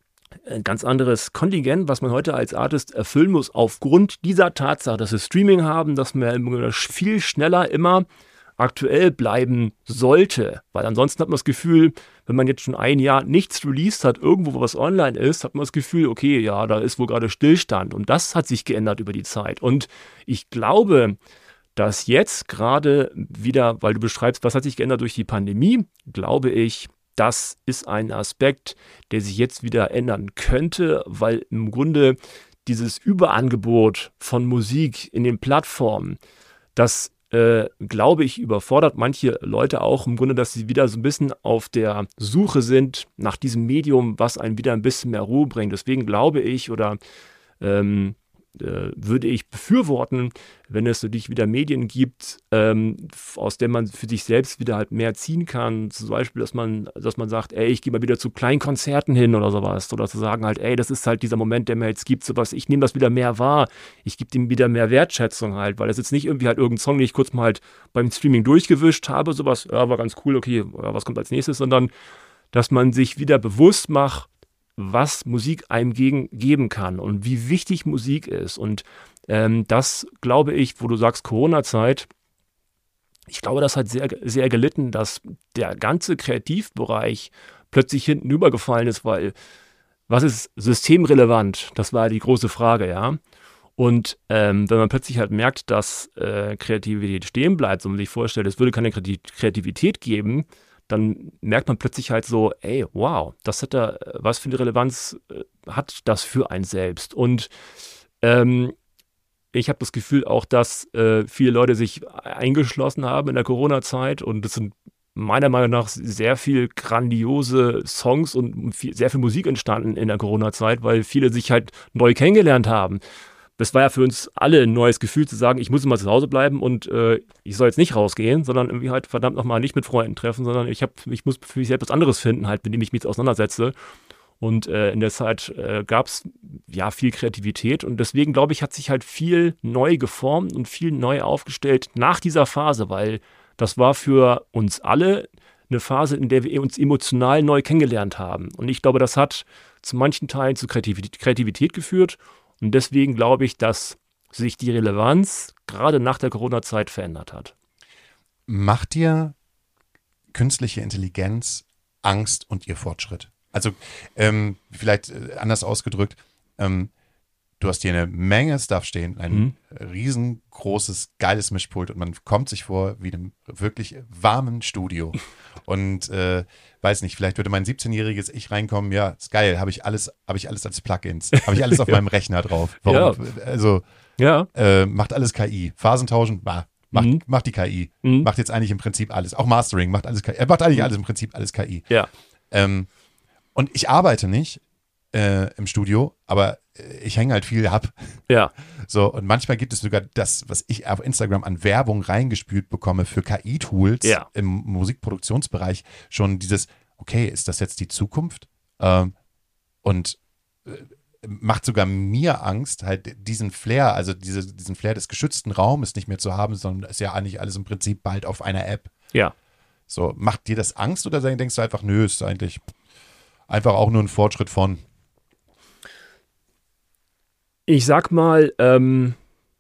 ein ganz anderes Kontingent, was man heute als Artist erfüllen muss, aufgrund dieser Tatsache, dass wir Streaming haben, dass man viel schneller immer aktuell bleiben sollte, weil ansonsten hat man das Gefühl, wenn man jetzt schon ein Jahr nichts released hat, irgendwo wo was online ist, hat man das Gefühl, okay, ja, da ist wohl gerade Stillstand und das hat sich geändert über die Zeit und ich glaube, dass jetzt gerade wieder, weil du beschreibst, was hat sich geändert durch die Pandemie, glaube ich, das ist ein Aspekt, der sich jetzt wieder ändern könnte, weil im Grunde dieses Überangebot von Musik in den Plattformen, das Äh, glaube ich, überfordert manche Leute auch im Grunde, dass sie wieder so ein bisschen auf der Suche sind nach diesem Medium, was einen wieder ein bisschen mehr Ruhe bringt. Deswegen glaube ich oder ähm, äh, würde ich befürworten, wenn es natürlich wieder Medien gibt, ähm, aus denen man für sich selbst wieder halt mehr ziehen kann. Zum Beispiel, dass man, dass man sagt, ey, ich gehe mal wieder zu kleinen Konzerten hin oder sowas. Oder zu sagen halt, ey, das ist halt dieser Moment, der mir jetzt gibt, sowas, ich nehme das wieder mehr wahr. Ich gebe dem wieder mehr Wertschätzung halt, weil das jetzt nicht irgendwie halt irgendein Song, den ich kurz mal halt beim Streaming durchgewischt habe, sowas, ja, war ganz cool, okay, ja, was kommt als nächstes, sondern dass man sich wieder bewusst macht, was Musik einem gegen, geben kann und wie wichtig Musik ist. Und ähm, das, glaube ich, wo du sagst Corona-Zeit, ich glaube, das hat sehr, sehr gelitten, dass der ganze Kreativbereich plötzlich hinten übergefallen ist, weil was ist systemrelevant? Das war die große Frage, ja. Und ähm, wenn man plötzlich halt merkt, dass äh, Kreativität stehen bleibt, so man sich vorstellt, es würde keine Kreativität geben, dann merkt man plötzlich halt so, ey, wow, das hat da, was für eine Relevanz äh, hat das für einen selbst? Und ähm, ich habe das Gefühl auch, dass äh, viele Leute sich eingeschlossen haben in der Corona-Zeit und es sind meiner Meinung nach sehr viel grandiose Songs und viel, sehr viel Musik entstanden in der Corona-Zeit, weil viele sich halt neu kennengelernt haben. Das war ja für uns alle ein neues Gefühl zu sagen, ich muss immer zu Hause bleiben und äh, ich soll jetzt nicht rausgehen, sondern irgendwie halt verdammt nochmal nicht mit Freunden treffen, sondern ich, hab, ich muss für mich selbst was anderes finden, halt, mit dem ich mich jetzt auseinandersetze. Und äh, in der Zeit äh, gab es ja viel Kreativität und deswegen, glaube ich, hat sich halt viel neu geformt und viel neu aufgestellt nach dieser Phase, weil das war für uns alle eine Phase, in der wir uns emotional neu kennengelernt haben. Und ich glaube, das hat zu manchen Teilen zu Kreativität, Kreativität geführt. Und deswegen glaube ich, dass sich die Relevanz gerade nach der Corona-Zeit verändert hat. Macht dir künstliche Intelligenz Angst und ihr Fortschritt? Also ähm, vielleicht äh, anders ausgedrückt, ähm, du hast hier eine Menge Stuff stehen, ein mhm. riesengroßes, geiles Mischpult und man kommt sich vor wie in einem wirklich warmen Studio. Und äh, weiß nicht, vielleicht würde mein siebzehnjähriges Ich reinkommen, ja, ist geil, habe ich alles, habe ich alles als Plugins, habe ich alles auf meinem Rechner drauf. Warum? Ja. Also ja. Äh, macht alles K I. Phasentauschen, bah, macht, mhm. macht die K I. Mhm. Macht jetzt eigentlich im Prinzip alles. Auch Mastering macht alles K I. Er macht eigentlich mhm. alles im Prinzip alles K I. Ja. Ähm, und ich arbeite nicht äh, im Studio, aber ich hänge halt viel ab. Ja. So, und manchmal gibt es sogar das, was ich auf Instagram an Werbung reingespült bekomme für K I-Tools ja. im Musikproduktionsbereich. Schon dieses, okay, ist das jetzt die Zukunft? Ähm, und äh, macht sogar mir Angst, halt diesen Flair, also diese, diesen Flair des geschützten Raumes nicht mehr zu haben, sondern ist ja eigentlich alles im Prinzip bald auf einer App. Ja. So, macht dir das Angst oder denkst du einfach, nö, ist eigentlich einfach auch nur ein Fortschritt von? Ich sag mal, ähm,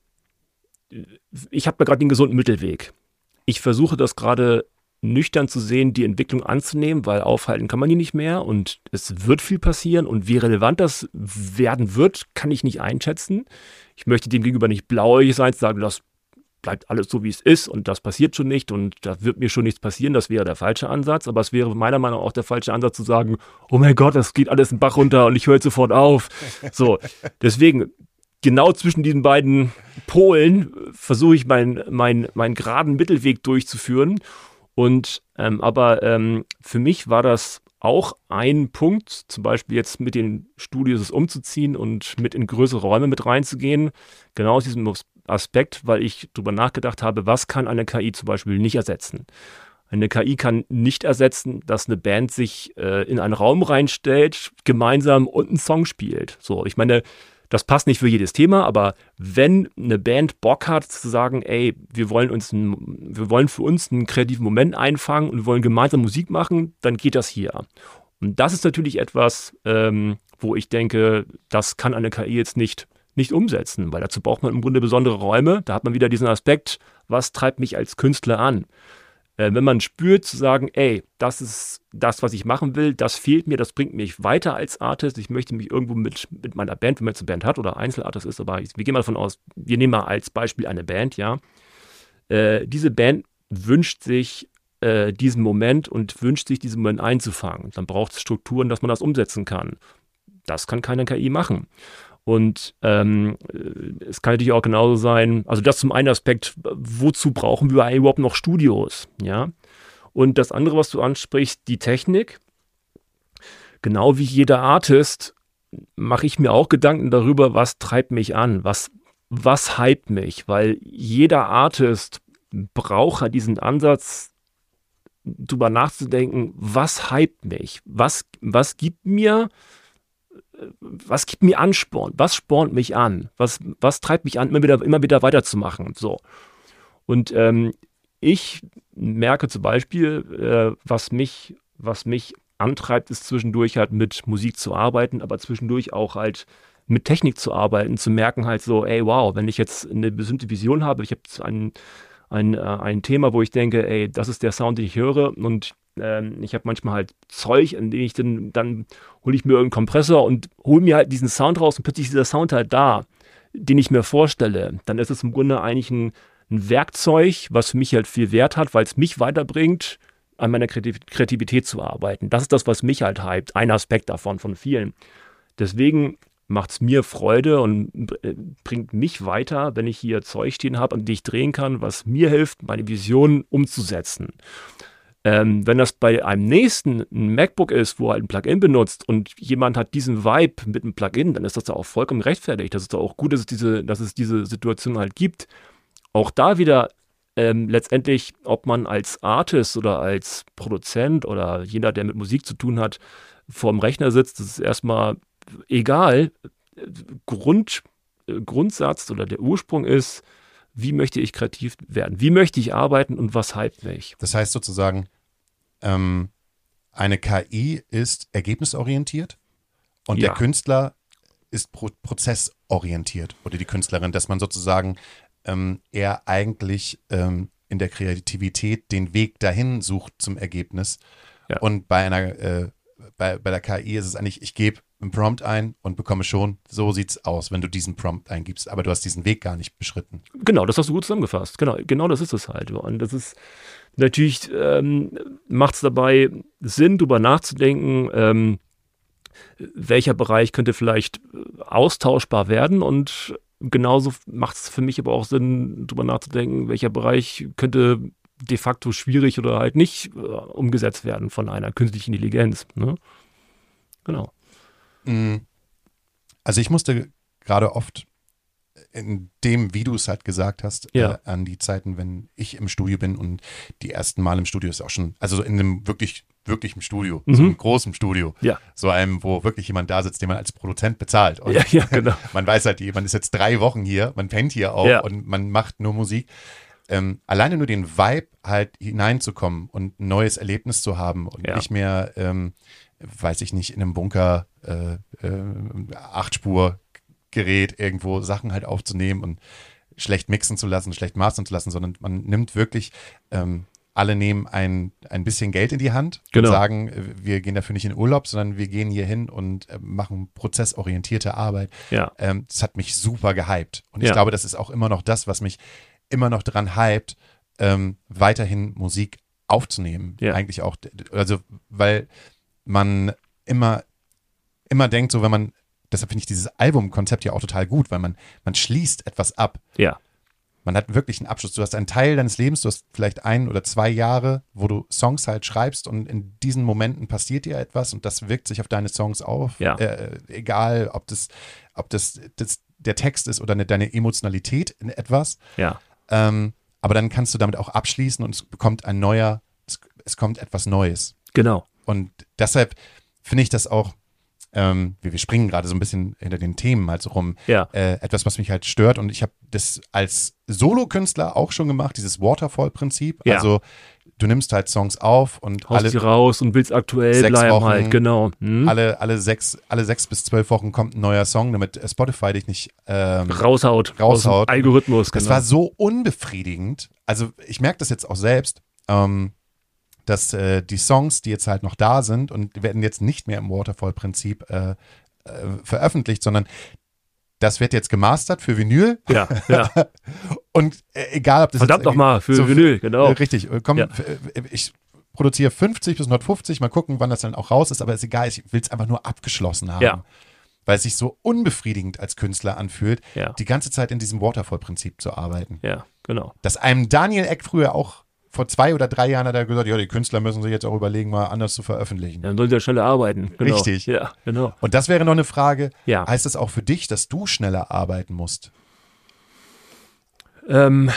ich habe da gerade den gesunden Mittelweg. Ich versuche das gerade nüchtern zu sehen, die Entwicklung anzunehmen, weil aufhalten kann man die nicht mehr und es wird viel passieren und wie relevant das werden wird, kann ich nicht einschätzen. Ich möchte dem gegenüber nicht blauäugig sein, zu sagen, das bleibt alles so, wie es ist und das passiert schon nicht und da wird mir schon nichts passieren, das wäre der falsche Ansatz, aber es wäre meiner Meinung nach auch der falsche Ansatz zu sagen, oh mein Gott, das geht alles den Bach runter und ich höre jetzt sofort auf. So, deswegen, genau zwischen diesen beiden Polen versuche ich meinen mein, mein geraden Mittelweg durchzuführen. Und ähm, aber ähm, für mich war das auch ein Punkt, zum Beispiel jetzt mit den Studios umzuziehen und mit in größere Räume mit reinzugehen, genau aus diesem Aspekt, weil ich darüber nachgedacht habe, was kann eine K I zum Beispiel nicht ersetzen. Eine K I kann nicht ersetzen, dass eine Band sich äh, in einen Raum reinstellt, gemeinsam und einen Song spielt. So, ich meine, das passt nicht für jedes Thema, aber wenn eine Band Bock hat zu sagen, ey, wir wollen uns ein, wir wollen für uns einen kreativen Moment einfangen und wir wollen gemeinsam Musik machen, dann geht das hier. Und das ist natürlich etwas, ähm, wo ich denke, das kann eine K I jetzt nicht, nicht umsetzen, weil dazu braucht man im Grunde besondere Räume. Da hat man wieder diesen Aspekt, was treibt mich als Künstler an? Äh, wenn man spürt, zu sagen, ey, das ist das, was ich machen will, das fehlt mir, das bringt mich weiter als Artist, ich möchte mich irgendwo mit, mit meiner Band, wenn man jetzt eine Band hat oder Einzelartist ist, aber ich, wir gehen mal davon aus, wir nehmen mal als Beispiel eine Band, ja. Äh, diese Band wünscht sich äh, diesen Moment und wünscht sich, diesen Moment einzufangen. Dann braucht es Strukturen, dass man das umsetzen kann. Das kann keine K I machen. Und ähm, es kann natürlich auch genauso sein, also das zum einen Aspekt, wozu brauchen wir überhaupt noch Studios, ja? Und das andere, was du ansprichst, die Technik. Genau wie jeder Artist mache ich mir auch Gedanken darüber, was treibt mich an, was, was hypt mich, weil jeder Artist braucht halt diesen Ansatz, drüber nachzudenken, was hypt mich, was, was gibt mir was gibt mir Ansporn? Was spornt mich an? Was, was treibt mich an, immer wieder, immer wieder weiterzumachen? So. Und ähm, ich merke zum Beispiel, äh, was mich, was mich antreibt, ist zwischendurch halt mit Musik zu arbeiten, aber zwischendurch auch halt mit Technik zu arbeiten, zu merken halt so, ey, wow, wenn ich jetzt eine bestimmte Vision habe, ich habe ein, ein, äh, ein Thema, wo ich denke, ey, das ist der Sound, den ich höre und ich habe manchmal halt Zeug, in dem ich dann, dann hole ich mir irgendeinen Kompressor und hole mir halt diesen Sound raus und plötzlich ist dieser Sound halt da, den ich mir vorstelle. Dann ist es im Grunde eigentlich ein, ein Werkzeug, was für mich halt viel Wert hat, weil es mich weiterbringt, an meiner Kreativität zu arbeiten. Das ist das, was mich halt hypt. Ein Aspekt davon, von vielen. Deswegen macht es mir Freude und bringt mich weiter, wenn ich hier Zeug stehen habe, an die ich drehen kann, was mir hilft, meine Vision umzusetzen. Ähm, wenn das bei einem nächsten ein MacBook ist, wo halt ein Plugin benutzt und jemand hat diesen Vibe mit einem Plugin, dann ist das da auch vollkommen rechtfertigt. Das ist doch auch gut, dass es diese, dass es diese Situation halt gibt. Auch da wieder ähm, letztendlich, ob man als Artist oder als Produzent oder jeder, der mit Musik zu tun hat, vor dem Rechner sitzt, das ist erstmal egal. Grund, äh, Grundsatz oder der Ursprung ist, wie möchte ich kreativ werden? Wie möchte ich arbeiten und was hypt mich? Das heißt sozusagen, ähm, eine K I ist ergebnisorientiert und Ja. der Künstler ist pro- prozessorientiert oder die Künstlerin, dass man sozusagen ähm, eher eigentlich ähm, in der Kreativität den Weg dahin sucht zum Ergebnis. Ja. Und bei einer äh, bei, bei der K I ist es eigentlich, ich gebe einen Prompt ein und bekomme schon, so sieht's aus, wenn du diesen Prompt eingibst, aber du hast diesen Weg gar nicht beschritten. Genau, das hast du gut zusammengefasst. Genau, genau das ist es halt. Und das ist natürlich, ähm, macht es dabei Sinn, darüber nachzudenken, ähm, welcher Bereich könnte vielleicht äh, austauschbar werden, und genauso macht es für mich aber auch Sinn, darüber nachzudenken, welcher Bereich könnte de facto schwierig oder halt nicht äh, umgesetzt werden von einer künstlichen Intelligenz. Ne? Genau. Also ich musste gerade oft in dem, wie du es halt gesagt hast, Ja. äh, an die Zeiten, wenn ich im Studio bin, und die ersten Mal im Studio ist auch schon, also so in einem wirklich, wirklich im Studio, Mhm. so einem großen Studio, Ja. so einem, wo wirklich jemand da sitzt, den man als Produzent bezahlt. Und Ja, ja, genau. man weiß halt, man ist jetzt drei Wochen hier, man pennt hier auch Ja. und man macht nur Musik. Ähm, alleine nur den Vibe halt hineinzukommen und ein neues Erlebnis zu haben und Ja. nicht mehr, ähm, weiß ich nicht, in einem Bunker äh, äh, Achtspur-Gerät irgendwo Sachen halt aufzunehmen und schlecht mixen zu lassen, schlecht mastern zu lassen, sondern man nimmt wirklich, ähm, alle nehmen ein, ein bisschen Geld in die Hand Genau. und sagen, äh, wir gehen dafür nicht in Urlaub, sondern wir gehen hier hin und äh, machen prozessorientierte Arbeit. Ja. Ähm, das hat mich super gehypt. Und ich Ja. glaube, das ist auch immer noch das, was mich immer noch dran hypt, ähm, weiterhin Musik aufzunehmen. Ja. Eigentlich auch, also weil man immer, immer denkt, so wenn man, deshalb finde ich dieses Albumkonzept ja auch total gut, weil man, man schließt etwas ab. Ja. Man hat wirklich einen Abschluss. Du hast einen Teil deines Lebens, du hast vielleicht ein oder zwei Jahre, wo du Songs halt schreibst, und in diesen Momenten passiert dir etwas und das wirkt sich auf deine Songs auf. Ja. Äh, egal, ob das, ob das, das der Text ist oder eine, deine Emotionalität in etwas. Ja. Ähm, aber dann kannst du damit auch abschließen und es bekommt ein neuer, es, es kommt etwas Neues. Genau. Und deshalb finde ich das auch, ähm, wir, wir springen gerade so ein bisschen hinter den Themen halt so rum, Ja. äh, etwas, was mich halt stört. Und ich habe das als Solokünstler auch schon gemacht, dieses Waterfall-Prinzip. Ja. Also du nimmst halt Songs auf und Haust alle, die raus und willst aktuell sechs bleiben Wochen, halt, genau. Hm? alle, alle, sechs, alle sechs bis zwölf Wochen kommt ein neuer Song, damit Spotify dich nicht ähm, Raushaut. raushaut. Aus dem Algorithmus, Das genau. war so unbefriedigend. Also ich merke das jetzt auch selbst, ähm, dass äh, die Songs, die jetzt halt noch da sind und die werden jetzt nicht mehr im Waterfall-Prinzip äh, äh, veröffentlicht, sondern das wird jetzt gemastert für Vinyl. Ja, ja. Und äh, egal, ob das Verdammt jetzt nochmal, für so- Vinyl, genau. äh, richtig. äh, Komm, Ja. f- äh, ich produziere fünfzig bis hundertfünfzig, mal gucken, wann das dann auch raus ist, aber ist egal, ich will es einfach nur abgeschlossen haben. Ja. Weil es sich so unbefriedigend als Künstler anfühlt, Ja. die ganze Zeit in diesem Waterfall-Prinzip zu arbeiten. Ja, genau. Dass einem Daniel Eck früher auch vor zwei oder drei Jahren hat er gesagt, ja, die Künstler müssen sich jetzt auch überlegen, mal anders zu veröffentlichen. Dann sollen sie ja schneller arbeiten. Genau. Richtig. Ja, genau. Und das wäre noch eine Frage, Ja. heißt das auch für dich, dass du schneller arbeiten musst? Ähm,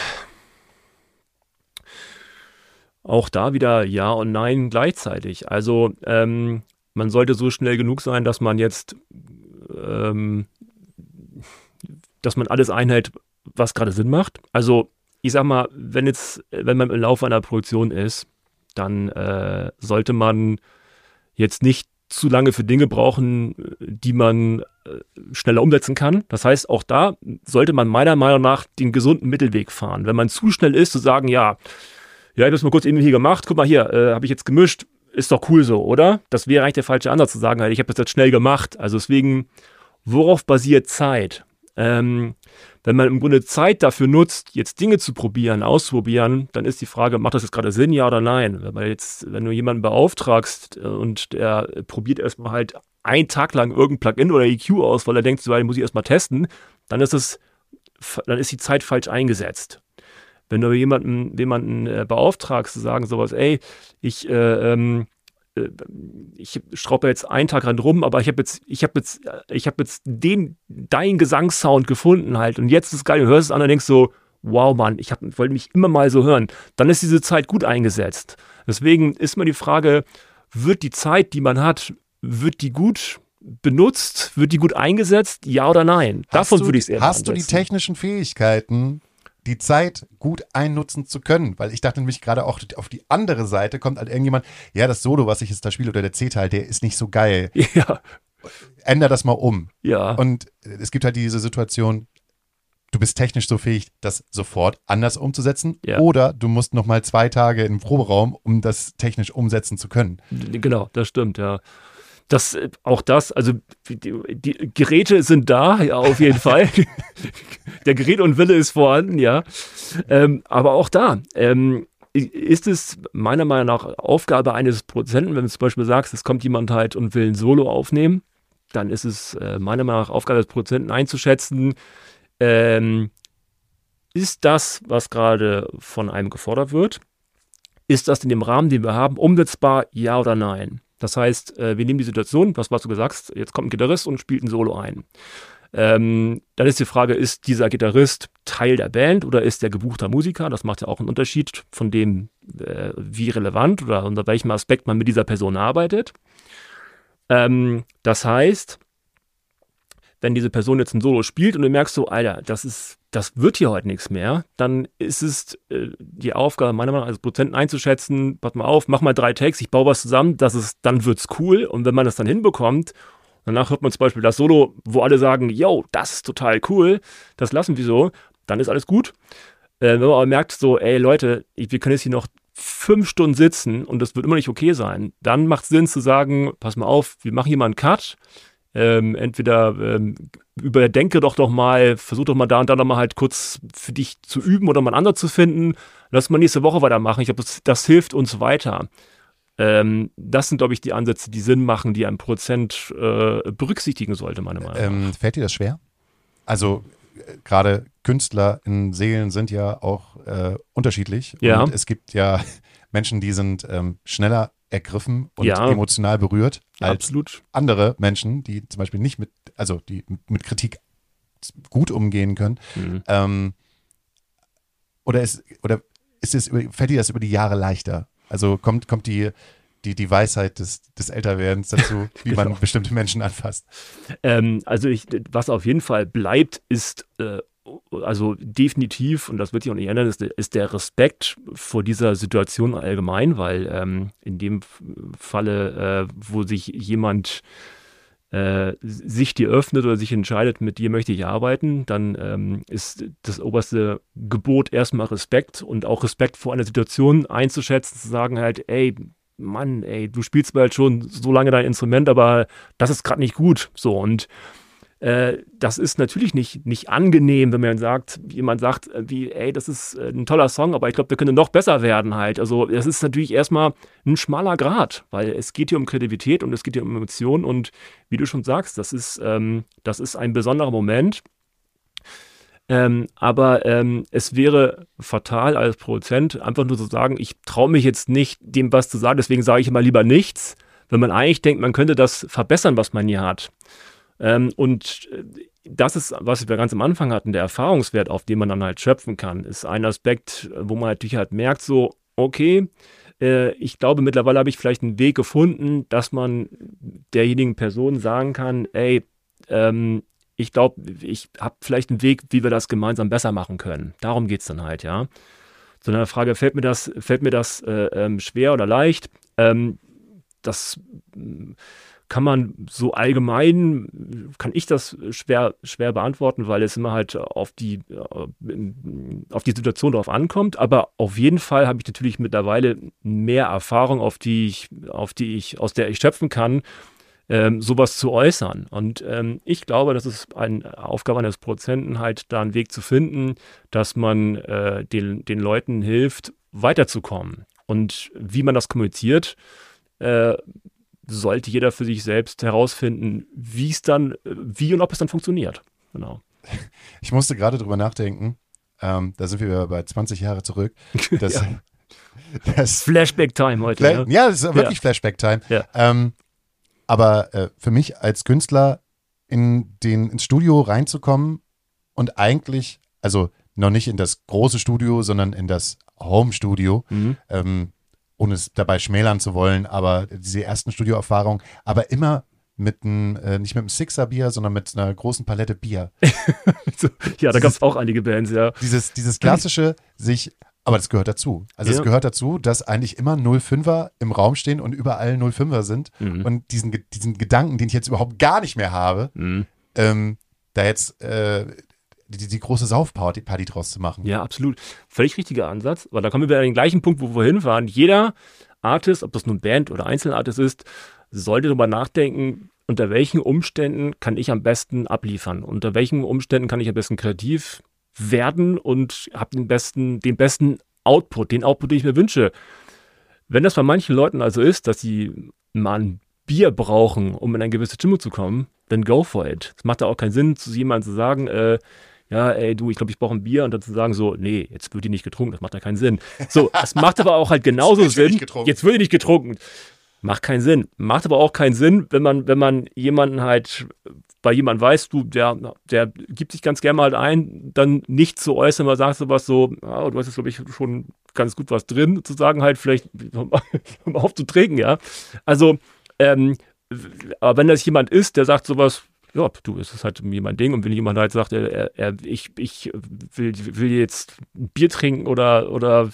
auch da wieder Ja und Nein gleichzeitig. Also ähm, man sollte so schnell genug sein, dass man jetzt, ähm, dass man alles einhält, was gerade Sinn macht. Also ich sag mal, wenn jetzt, wenn man im Laufe einer Produktion ist, dann äh, sollte man jetzt nicht zu lange für Dinge brauchen, die man äh, schneller umsetzen kann. Das heißt, auch da sollte man meiner Meinung nach den gesunden Mittelweg fahren. Wenn man zu schnell ist, zu sagen, ja, ja, ich habe das mal kurz eben hier gemacht, guck mal hier, äh, habe ich jetzt gemischt, ist doch cool so, oder? Das wäre eigentlich der falsche Ansatz zu sagen, halt, ich habe das jetzt schnell gemacht. Also deswegen, worauf basiert Zeit? Ähm, wenn man im Grunde Zeit dafür nutzt, jetzt Dinge zu probieren, auszuprobieren, dann ist die Frage, macht das jetzt gerade Sinn, ja oder nein? Wenn man jetzt, wenn du jemanden beauftragst äh, und der probiert erstmal halt einen Tag lang irgendein Plugin oder E Q aus, weil er denkt, so, den muss ich erstmal testen, dann ist es, dann ist die Zeit falsch eingesetzt. Wenn du jemanden, jemanden äh, beauftragst, zu sagen sowas, ey, ich, äh, ähm, äh, ich schraube jetzt einen Tag dran rum, aber ich habe jetzt, ich habe jetzt, ich habe jetzt den, deinen Gesangssound gefunden halt und jetzt ist es geil, du hörst es an und denkst so, wow Mann, ich, hab, ich wollte mich immer mal so hören. Dann ist diese Zeit gut eingesetzt. Deswegen ist mal die Frage, wird die Zeit, die man hat, wird die gut benutzt, wird die gut eingesetzt, ja oder nein? Davon Hast du- würde ich es eher Hast du die ansetzen. technischen Fähigkeiten, die Zeit gut einnutzen zu können, weil ich dachte nämlich gerade auch auf die andere Seite kommt halt irgendjemand, ja, das Solo, was ich jetzt da spiele oder der C-Teil, der ist nicht so geil. Ja. Änder das mal um. Ja. Und es gibt halt diese Situation, du bist technisch so fähig, das sofort anders umzusetzen, ja. oder du musst noch mal zwei Tage im Proberaum, um das technisch umsetzen zu können. Genau, das stimmt, ja. Das, auch das, also die, die Geräte sind da, ja, auf jeden Fall. Der Gerät und Wille ist vorhanden, ja. Ähm, aber auch da ähm, ist es meiner Meinung nach Aufgabe eines Produzenten, wenn du zum Beispiel sagst, es kommt jemand halt und will ein Solo aufnehmen, dann ist es äh, meiner Meinung nach Aufgabe des Produzenten einzuschätzen, ähm, ist das, was gerade von einem gefordert wird, ist das in dem Rahmen, den wir haben, umsetzbar, ja oder nein? Das heißt, wir nehmen die Situation, was, was du gesagt hast, jetzt kommt ein Gitarrist und spielt ein Solo ein. Ähm, dann ist die Frage, ist dieser Gitarrist Teil der Band oder ist der gebuchter Musiker? Das macht ja auch einen Unterschied von dem, äh, wie relevant oder unter welchem Aspekt man mit dieser Person arbeitet. Ähm, das heißt, wenn diese Person jetzt ein Solo spielt und du merkst so, Alter, das ist, das wird hier heute nichts mehr, dann ist es äh, die Aufgabe meiner Meinung nach als Produzenten einzuschätzen, pass mal auf, mach mal drei Takes, ich baue was zusammen, das ist, dann wird's cool. Und wenn man das dann hinbekommt, danach hört man zum Beispiel das Solo, wo alle sagen, yo, das ist total cool, das lassen wir so, dann ist alles gut. Äh, wenn man aber merkt so, ey Leute, wir können jetzt hier noch fünf Stunden sitzen und das wird immer nicht okay sein, dann macht es Sinn zu sagen, pass mal auf, wir machen hier mal einen Cut. Ähm, entweder ähm, überdenke doch doch mal, versuch doch mal da und da noch mal halt kurz für dich zu üben oder mal einen anderen zu finden. Lass mal nächste Woche weitermachen. Ich glaube, das, das hilft uns weiter. Ähm, das sind, glaube ich, die Ansätze, die Sinn machen, die ein Produzent äh, berücksichtigen sollte, meiner Meinung nach. Ähm, fällt dir das schwer? Also äh, gerade Künstler in Seelen sind ja auch äh, unterschiedlich. Ja. Und es gibt ja Menschen, die sind ähm, schneller ergriffen und ja, emotional berührt als absolut. andere Menschen, die zum Beispiel nicht mit, also die mit Kritik gut umgehen können. Mhm. Ähm, oder ist, oder ist es, fällt dir das über die Jahre leichter? Also kommt, kommt die, die, die Weisheit des, des Älterwerdens dazu, wie genau. man bestimmte Menschen anfasst? Ähm, also ich, was auf jeden Fall bleibt, ist äh, also definitiv, und das wird sich auch nicht ändern, ist, ist der Respekt vor dieser Situation allgemein, weil ähm, in dem Falle, äh, wo sich jemand äh, sich dir öffnet oder sich entscheidet, mit dir möchte ich arbeiten, dann ähm, ist das oberste Gebot erstmal Respekt und auch Respekt vor einer Situation einzuschätzen, zu sagen halt, ey, Mann, ey, du spielst bald schon so lange dein Instrument, aber das ist gerade nicht gut, so, und das ist natürlich nicht, nicht angenehm, wenn man sagt, jemand sagt, wie, ey, das ist ein toller Song, aber ich glaube, wir können noch besser werden halt. Also das ist natürlich erstmal ein schmaler Grat, weil es geht hier um Kreativität und es geht hier um Emotionen und wie du schon sagst, das ist, ähm, das ist ein besonderer Moment. Ähm, aber ähm, es wäre fatal als Produzent, einfach nur zu sagen, ich traue mich jetzt nicht, dem was zu sagen, deswegen sage ich immer lieber nichts, wenn man eigentlich denkt, man könnte das verbessern, was man hier hat. Ähm, und das ist, was wir ganz am Anfang hatten, der Erfahrungswert, auf den man dann halt schöpfen kann, ist ein Aspekt, wo man natürlich halt merkt, so, okay, äh, ich glaube, mittlerweile habe ich vielleicht einen Weg gefunden, dass man derjenigen Person sagen kann, ey, ähm, ich glaube, ich habe vielleicht einen Weg, wie wir das gemeinsam besser machen können. Darum geht es dann halt, ja. So eine Frage, fällt mir das, fällt mir das äh, ähm, schwer oder leicht? Ähm, das kann man so allgemein, kann ich das schwer, schwer beantworten, weil es immer halt auf die, auf die Situation drauf ankommt. Aber auf jeden Fall habe ich natürlich mittlerweile mehr Erfahrung, auf die ich, auf die ich, aus der ich schöpfen kann, ähm, sowas zu äußern. Und ähm, ich glaube, das ist eine Aufgabe eines Produzenten, halt da einen Weg zu finden, dass man äh, den, den Leuten hilft, weiterzukommen. Und wie man das kommuniziert, äh, sollte jeder für sich selbst herausfinden, wie es dann, wie und ob es dann funktioniert. Genau. Ich musste gerade drüber nachdenken, ähm, da sind wir bei zwanzig Jahre zurück. Das, ja. das Flashback-Time heute. Fla- ne? Ja, das ist wirklich ja. Flashback-Time. Ja. Ähm, aber äh, für mich als Künstler in den, ins Studio reinzukommen und eigentlich, also noch nicht in das große Studio, sondern in das Home-Studio, Mhm. ähm, ohne es dabei schmälern zu wollen, aber diese ersten Studioerfahrungen, aber immer mit einem, äh, nicht mit einem Sixer-Bier, sondern mit einer großen Palette Bier. so, ja, da gab es auch einige Bands, ja. Dieses, dieses klassische, sich, aber das gehört dazu. Also es Ja. gehört dazu, dass eigentlich immer null Komma fünfer im Raum stehen und überall null Komma fünfer sind. Mhm. Und diesen, Ge- diesen Gedanken, den ich jetzt überhaupt gar nicht mehr habe, Mhm. ähm, da jetzt äh, die, die große Saufparty Party draus zu machen. Ja, absolut. Völlig richtiger Ansatz, weil da kommen wir wieder an den gleichen Punkt, wo wir vorhin waren. Jeder Artist, ob das nun Band oder Einzelartist ist, sollte darüber nachdenken, unter welchen Umständen kann ich am besten abliefern? Unter welchen Umständen kann ich am besten kreativ werden und habe den besten, den besten Output, den Output, den ich mir wünsche. Wenn das bei manchen Leuten also ist, dass sie mal ein Bier brauchen, um in eine gewisse Stimmung zu kommen, dann go for it. Es macht da auch keinen Sinn, zu jemandem zu sagen, äh, ja, ey, du, ich glaube, ich brauche ein Bier und dann zu sagen so, nee, jetzt wird die nicht getrunken, das macht ja keinen Sinn. So, es macht aber auch halt genauso Jetzt wird Sinn, nicht getrunken. jetzt wird die nicht getrunken. Macht keinen Sinn. Macht aber auch keinen Sinn, wenn man, wenn man jemanden halt, bei jemandem weiß, du, der, der gibt sich ganz gerne mal ein, dann nicht zu äußern, mal sagst du was so, ah, du hast jetzt, glaube ich, schon ganz gut was drin, zu sagen halt, vielleicht hör mal auf zu trinken, ja. Also, ähm, aber wenn das jemand ist, der sagt sowas, ja, du, es ist halt mir mein Ding. Und wenn jemand halt sagt, er, er, er, ich, ich will, will jetzt ein Bier trinken oder, oder,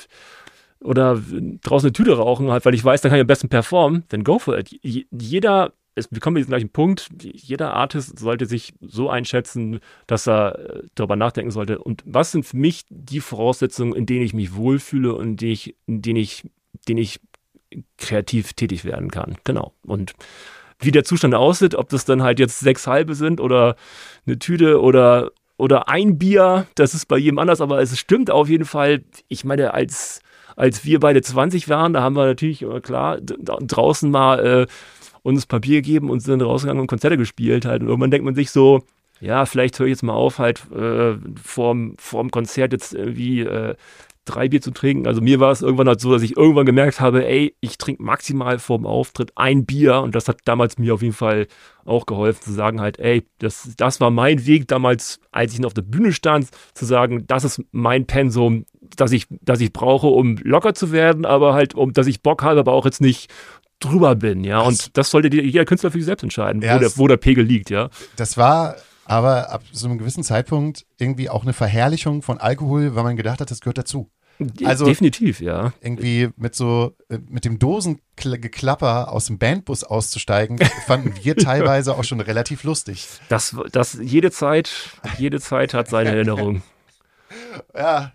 oder draußen eine Tüte rauchen, halt, weil ich weiß, dann kann ich am besten performen, dann go for it. Je- Jeder, es, wir kommen zu diesem gleichen Punkt, jeder Artist sollte sich so einschätzen, dass er äh, darüber nachdenken sollte. Und was sind für mich die Voraussetzungen, in denen ich mich wohlfühle und in denen ich, in denen ich, denen ich kreativ tätig werden kann? Genau. Und wie der Zustand aussieht, ob das dann halt jetzt sechs halbe sind oder eine Tüte oder, oder ein Bier, das ist bei jedem anders, aber es stimmt auf jeden Fall. Ich meine, als, als wir beide zwanzig waren, da haben wir natürlich, äh, klar, d- draußen mal äh, uns Papier gegeben und sind rausgegangen und Konzerte gespielt halt. Und irgendwann denkt man sich so, ja, vielleicht höre ich jetzt mal auf, halt äh, vorm, vorm Konzert jetzt irgendwie äh, drei Bier zu trinken. Also mir war es irgendwann halt so, dass ich irgendwann gemerkt habe, ey, ich trinke maximal vorm Auftritt ein Bier und das hat damals mir auf jeden Fall auch geholfen, zu sagen halt, ey, das, das war mein Weg damals, als ich noch auf der Bühne stand, zu sagen, das ist mein Pensum, das ich, das ich brauche, um locker zu werden, aber halt, um, dass ich Bock habe, aber auch jetzt nicht drüber bin, ja. Das- Und das sollte die- jeder Künstler für sich selbst entscheiden, Ja, wo, der, das- wo der Pegel liegt, ja. Das war aber ab so einem gewissen Zeitpunkt irgendwie auch eine Verherrlichung von Alkohol, weil man gedacht hat, das gehört dazu. Also- Definitiv, ja. Irgendwie mit so, äh, mit dem Dosengeklapper aus dem Bandbus auszusteigen, fanden wir teilweise auch schon relativ lustig. Das, das, jede Zeit, jede Zeit hat seine Erinnerung. Ja.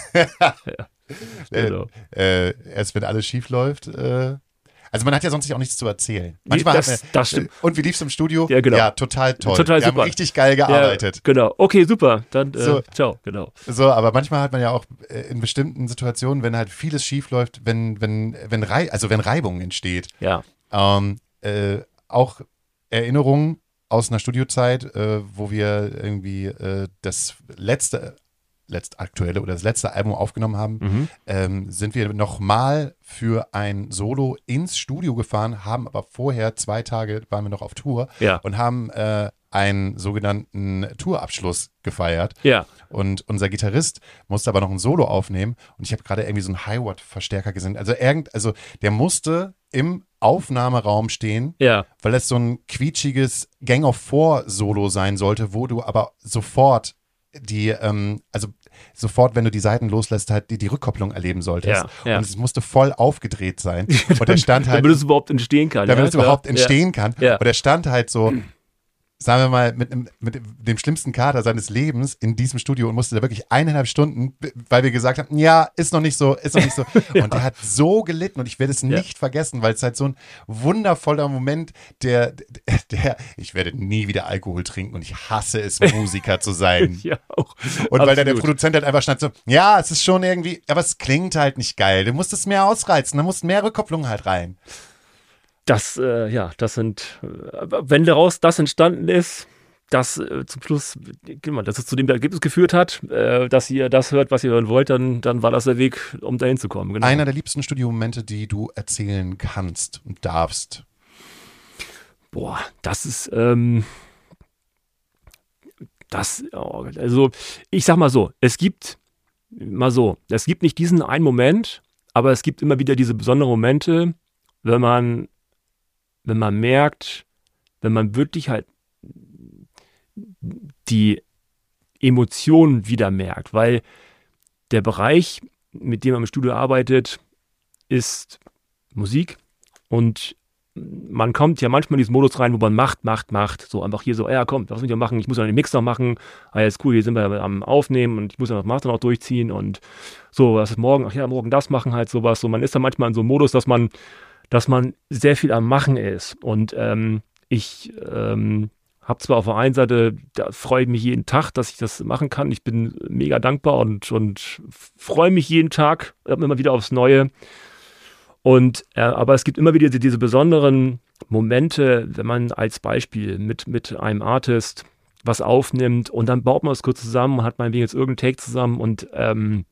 Genau. Äh, erst wenn alles schief läuft. Äh, also man hat ja sonst auch nichts zu erzählen. Manchmal das, hat man, das stimmt. äh, und wie lief's im Studio? Ja, genau. Ja, total toll. Total wir super. haben richtig geil gearbeitet. Ja, genau. Okay, super. Dann äh, So. ciao, genau. So, aber manchmal hat man ja auch äh, in bestimmten Situationen, wenn halt vieles schief läuft, wenn, wenn, wenn, Rei also wenn Reibung entsteht, Ja. ähm, äh, auch Erinnerungen aus einer Studiozeit, äh, wo wir irgendwie äh, das letzte, letzt aktuelle oder das letzte Album aufgenommen haben, Mhm. ähm, sind wir nochmal für ein Solo ins Studio gefahren, haben aber vorher zwei Tage waren wir noch auf Tour Ja. und haben äh, einen sogenannten Tourabschluss gefeiert. Ja. Und unser Gitarrist musste aber noch ein Solo aufnehmen. Und ich habe gerade irgendwie so einen Hi-Watt-Verstärker gesehen. Also irgend, also der musste im Aufnahmeraum stehen, Ja. weil das so ein quietschiges Gang of Four Solo sein sollte, wo du aber sofort die, ähm, also sofort, wenn du die Saiten loslässt, halt die, die Rückkopplung erleben solltest. Ja, ja. Und es musste voll aufgedreht sein. Und der stand halt, Damit es überhaupt entstehen kann. damit ja, es überhaupt klar. entstehen kann. Ja. Und er stand halt so, sagen wir mal, mit, einem- mit dem schlimmsten Kater seines Lebens in diesem Studio und musste da wirklich eineinhalb Stunden, weil wir gesagt haben, ja, ist noch nicht so, ist noch nicht so. Und der hat so gelitten und ich werde es Ja. nicht vergessen, weil es halt so ein wundervoller Moment, der, der, der, ich werde nie wieder Alkohol trinken und ich hasse es, Musiker zu sein. Ja, auch. Und weil dann der Absolut. Produzent halt einfach stand so, ja, es ist schon irgendwie, aber es klingt halt nicht geil. Du musst es mehr ausreizen, da mussten mehr Rückkopplung halt rein. Das, äh, ja, das sind, äh, wenn daraus das entstanden ist, das äh, zum Schluss, genau, dass es zu dem Ergebnis geführt hat, äh, dass ihr das hört, was ihr hören wollt, dann, dann war das der Weg, um dahin zu kommen. Genau. Einer der liebsten Studiomomente, die du erzählen kannst und darfst. Boah, das ist, ähm, das, oh, also ich sag mal so, es gibt, mal so, es gibt nicht diesen einen Moment, aber es gibt immer wieder diese besonderen Momente, wenn man, wenn man merkt, wenn man wirklich halt die Emotionen wieder merkt, weil der Bereich, mit dem man im Studio arbeitet, ist Musik und man kommt ja manchmal in diesen Modus rein, wo man macht, macht, macht, so einfach hier so, ja komm, was muss ich noch machen, ich muss noch den Mix noch machen, ah ja ist cool, hier sind wir am Aufnehmen und ich muss ja das Master noch durchziehen und so, was ist morgen, ach ja, morgen das machen halt sowas, so, man ist dann manchmal in so einem Modus, dass man, dass man sehr viel am Machen ist und ähm, ich ähm, habe zwar auf der einen Seite, da freue ich mich jeden Tag, dass ich das machen kann, ich bin mega dankbar und, und freue mich jeden Tag, immer wieder aufs Neue. Und, äh, aber es gibt immer wieder diese, diese besonderen Momente, wenn man als Beispiel mit, mit einem Artist was aufnimmt und dann baut man es kurz zusammen, hat meinetwegen jetzt irgendeinen Take zusammen und ähm,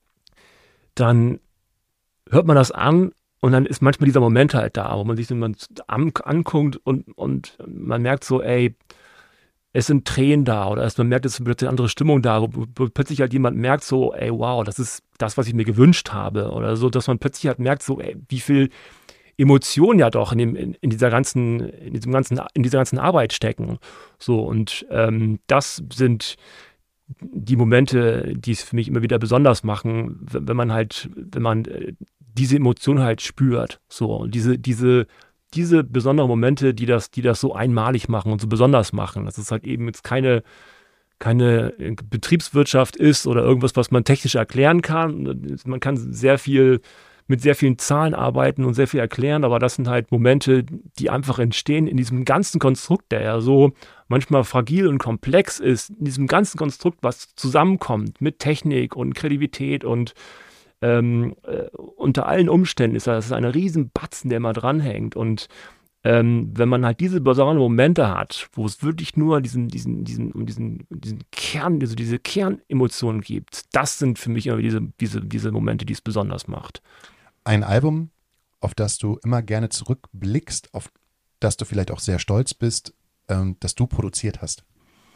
dann hört man das an und dann ist manchmal dieser Moment halt da, wo man sich dann an, anguckt und, und man merkt so, ey, es sind Tränen da oder man merkt, es ist plötzlich eine andere Stimmung da, wo, wo plötzlich halt jemand merkt so, ey, wow, das ist das, was ich mir gewünscht habe oder so, dass man plötzlich halt merkt so, ey, wie viel Emotionen ja doch in, dem, in, in dieser ganzen, in diesem ganzen, in dieser ganzen Arbeit stecken. So und ähm, das sind die Momente, die es für mich immer wieder besonders machen, wenn, wenn man halt, wenn man äh, diese Emotion halt spürt. So und diese, diese diese besonderen Momente, die das, die das so einmalig machen und so besonders machen. Dass es halt eben jetzt keine, keine Betriebswirtschaft ist oder irgendwas, was man technisch erklären kann. Man kann sehr viel mit sehr vielen Zahlen arbeiten und sehr viel erklären, aber das sind halt Momente, die einfach entstehen in diesem ganzen Konstrukt, der ja so manchmal fragil und komplex ist, in diesem ganzen Konstrukt, was zusammenkommt mit Technik und Kreativität und Ähm, äh, unter allen Umständen ist das ein riesen Batzen, der immer dranhängt und ähm, wenn man halt diese besonderen Momente hat, wo es wirklich nur diesen, diesen, diesen, diesen, diesen Kern, also diese Kernemotionen gibt, das sind für mich immer diese, diese, diese Momente, die es besonders macht. Ein Album, auf das du immer gerne zurückblickst, auf das du vielleicht auch sehr stolz bist, ähm, das du produziert hast.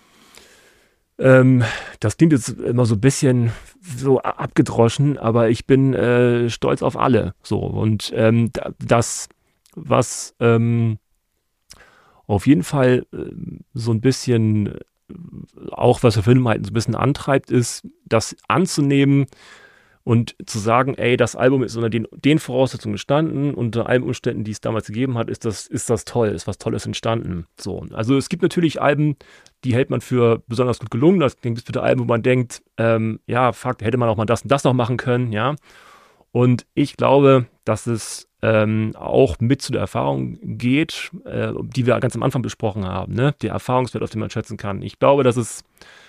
Ähm, das klingt jetzt immer so ein bisschen so abgedroschen, aber ich bin äh, stolz auf alle. So und ähm, das, was ähm, auf jeden Fall äh, so ein bisschen auch was für Filme halt so ein bisschen antreibt, ist, das anzunehmen und zu sagen, ey, das Album ist unter den, den Voraussetzungen entstanden, unter allen Umständen, die es damals gegeben hat, ist das, ist das toll, ist was Tolles entstanden. So. Also es gibt natürlich Alben, die hält man für besonders gut gelungen. Das gibt es bitte Alben, wo man denkt, ähm, ja, fuck, hätte man auch mal das und das noch machen können, ja. Und ich glaube, dass es ähm, auch mit zu der Erfahrung geht, äh, die wir ganz am Anfang besprochen haben, ne? Der Erfahrungswert, auf den man schätzen kann. Ich glaube, dass es,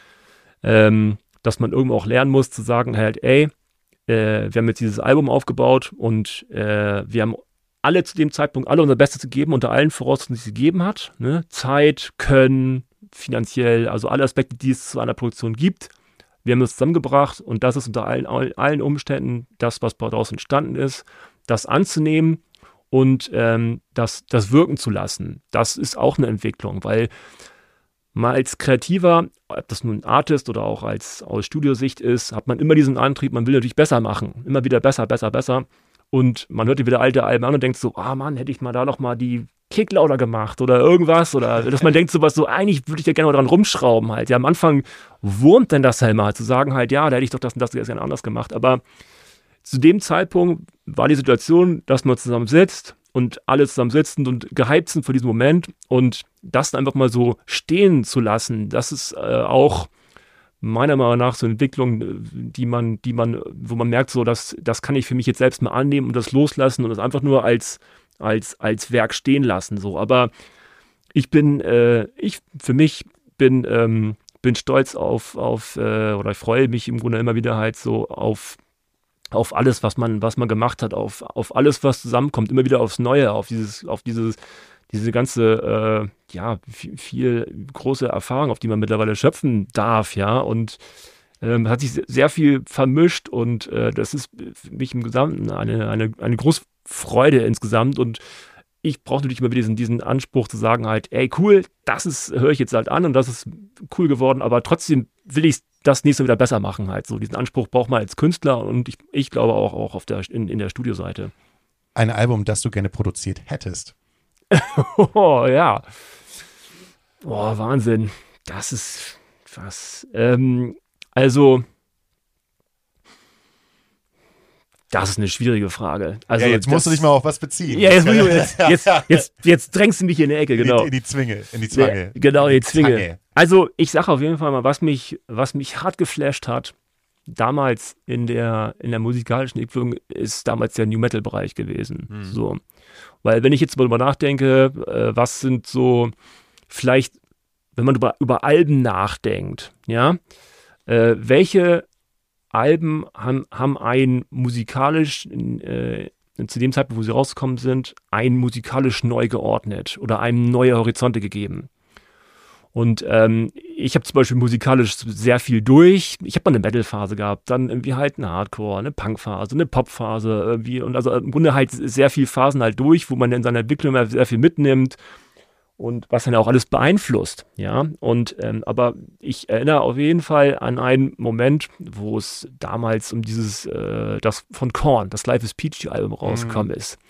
ähm, dass man irgendwo auch lernen muss, zu sagen halt, ey, wir haben jetzt dieses Album aufgebaut und äh, wir haben alle zu dem Zeitpunkt alle unser Bestes gegeben, unter allen Voraussetzungen, die es gegeben hat. Ne? Zeit, Können, finanziell, also alle Aspekte, die es zu einer Produktion gibt. Wir haben das zusammengebracht und das ist unter allen, allen Umständen das, was daraus entstanden ist, das anzunehmen und ähm, das, das wirken zu lassen. Das ist auch eine Entwicklung, weil mal als Kreativer, ob das nun ein Artist oder auch als aus Studiosicht ist, hat man immer diesen Antrieb, man will natürlich besser machen. Immer wieder besser, besser, besser. Und man hört wieder alte Alben an und denkt so, ah Mann, hätte ich mal da noch mal die Kick lauter gemacht oder irgendwas. Oder dass man denkt sowas so, eigentlich würde ich ja gerne mal dran rumschrauben halt. Ja, am Anfang wurmt denn das halt mal, zu sagen halt, ja, da hätte ich doch das und das gerne anders gemacht. Aber zu dem Zeitpunkt war die Situation, dass man zusammen sitzt und alle zusammen sitzen und gehypt sind für diesen Moment und das einfach mal so stehen zu lassen, das ist äh, auch meiner Meinung nach so eine Entwicklung, die man, die man, wo man merkt, so, dass das kann ich für mich jetzt selbst mal annehmen und das loslassen und das einfach nur als, als, als Werk stehen lassen. So. Aber ich bin, äh, ich für mich bin, ähm, bin stolz auf, auf äh, oder ich freue mich im Grunde immer wieder halt so auf auf alles, was man, was man gemacht hat, auf, auf alles, was zusammenkommt, immer wieder aufs Neue, auf dieses, auf dieses, diese ganze, äh, ja, viel, viel große Erfahrung, auf die man mittlerweile schöpfen darf, ja, und ähm, hat sich sehr viel vermischt und äh, das ist für mich im Gesamten eine, eine, eine große Freude insgesamt und ich brauche natürlich immer wieder diesen, diesen Anspruch zu sagen halt, ey, cool, das ist, höre ich jetzt halt an und das ist cool geworden, aber trotzdem will ich das nächste wieder besser machen halt. So diesen Anspruch braucht man als Künstler und ich, ich glaube auch, auch auf der, in, in der Studioseite. Ein Album, das du gerne produziert hättest? Oh, ja. Boah, Wahnsinn. Das ist was. Ähm, also, das ist eine schwierige Frage. Also, ja, jetzt das, musst du dich mal auf was beziehen. Ja, jetzt, jetzt, jetzt, jetzt, jetzt drängst du mich in die Ecke, genau. In die, in die Zwinge, in die Zwange. Ja, genau, in die Zwinge. Zange. Also, ich sage auf jeden Fall mal, was mich, was mich hart geflasht hat, damals in der, in der musikalischen Entwicklung, ist damals der New-Metal-Bereich gewesen. Hm. So. Weil, wenn ich jetzt mal drüber nachdenke, äh, was sind so, vielleicht, wenn man über, über Alben nachdenkt, ja, äh, welche Alben haben, haben ein musikalisch, äh, zu dem Zeitpunkt, wo sie rausgekommen sind, ein musikalisch neu geordnet oder einem neue Horizonte gegeben. Und ähm, ich habe zum Beispiel musikalisch sehr viel durch. Ich habe mal eine Metal-Phase gehabt, dann irgendwie halt eine Hardcore, eine Punk-Phase, eine Pop-Phase irgendwie. Und also im Grunde halt sehr viele Phasen halt durch, wo man in seiner Entwicklung sehr viel mitnimmt und was dann auch alles beeinflusst. Ja, und ähm, aber ich erinnere auf jeden Fall an einen Moment, wo es damals um dieses, äh, das von Korn, das Life is Peachy-Album rausgekommen mhm. ist.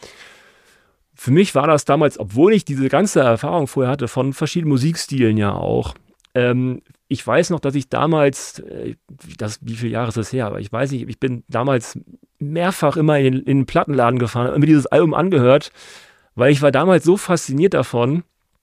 Für mich war das damals, obwohl ich diese ganze Erfahrung vorher hatte, von verschiedenen Musikstilen ja auch. Ähm, ich weiß noch, dass ich damals, äh, das, wie viele Jahre ist das her, aber ich weiß nicht, ich bin damals mehrfach immer in, in den Plattenladen gefahren, habe mir dieses Album angehört, weil ich war damals so fasziniert davon,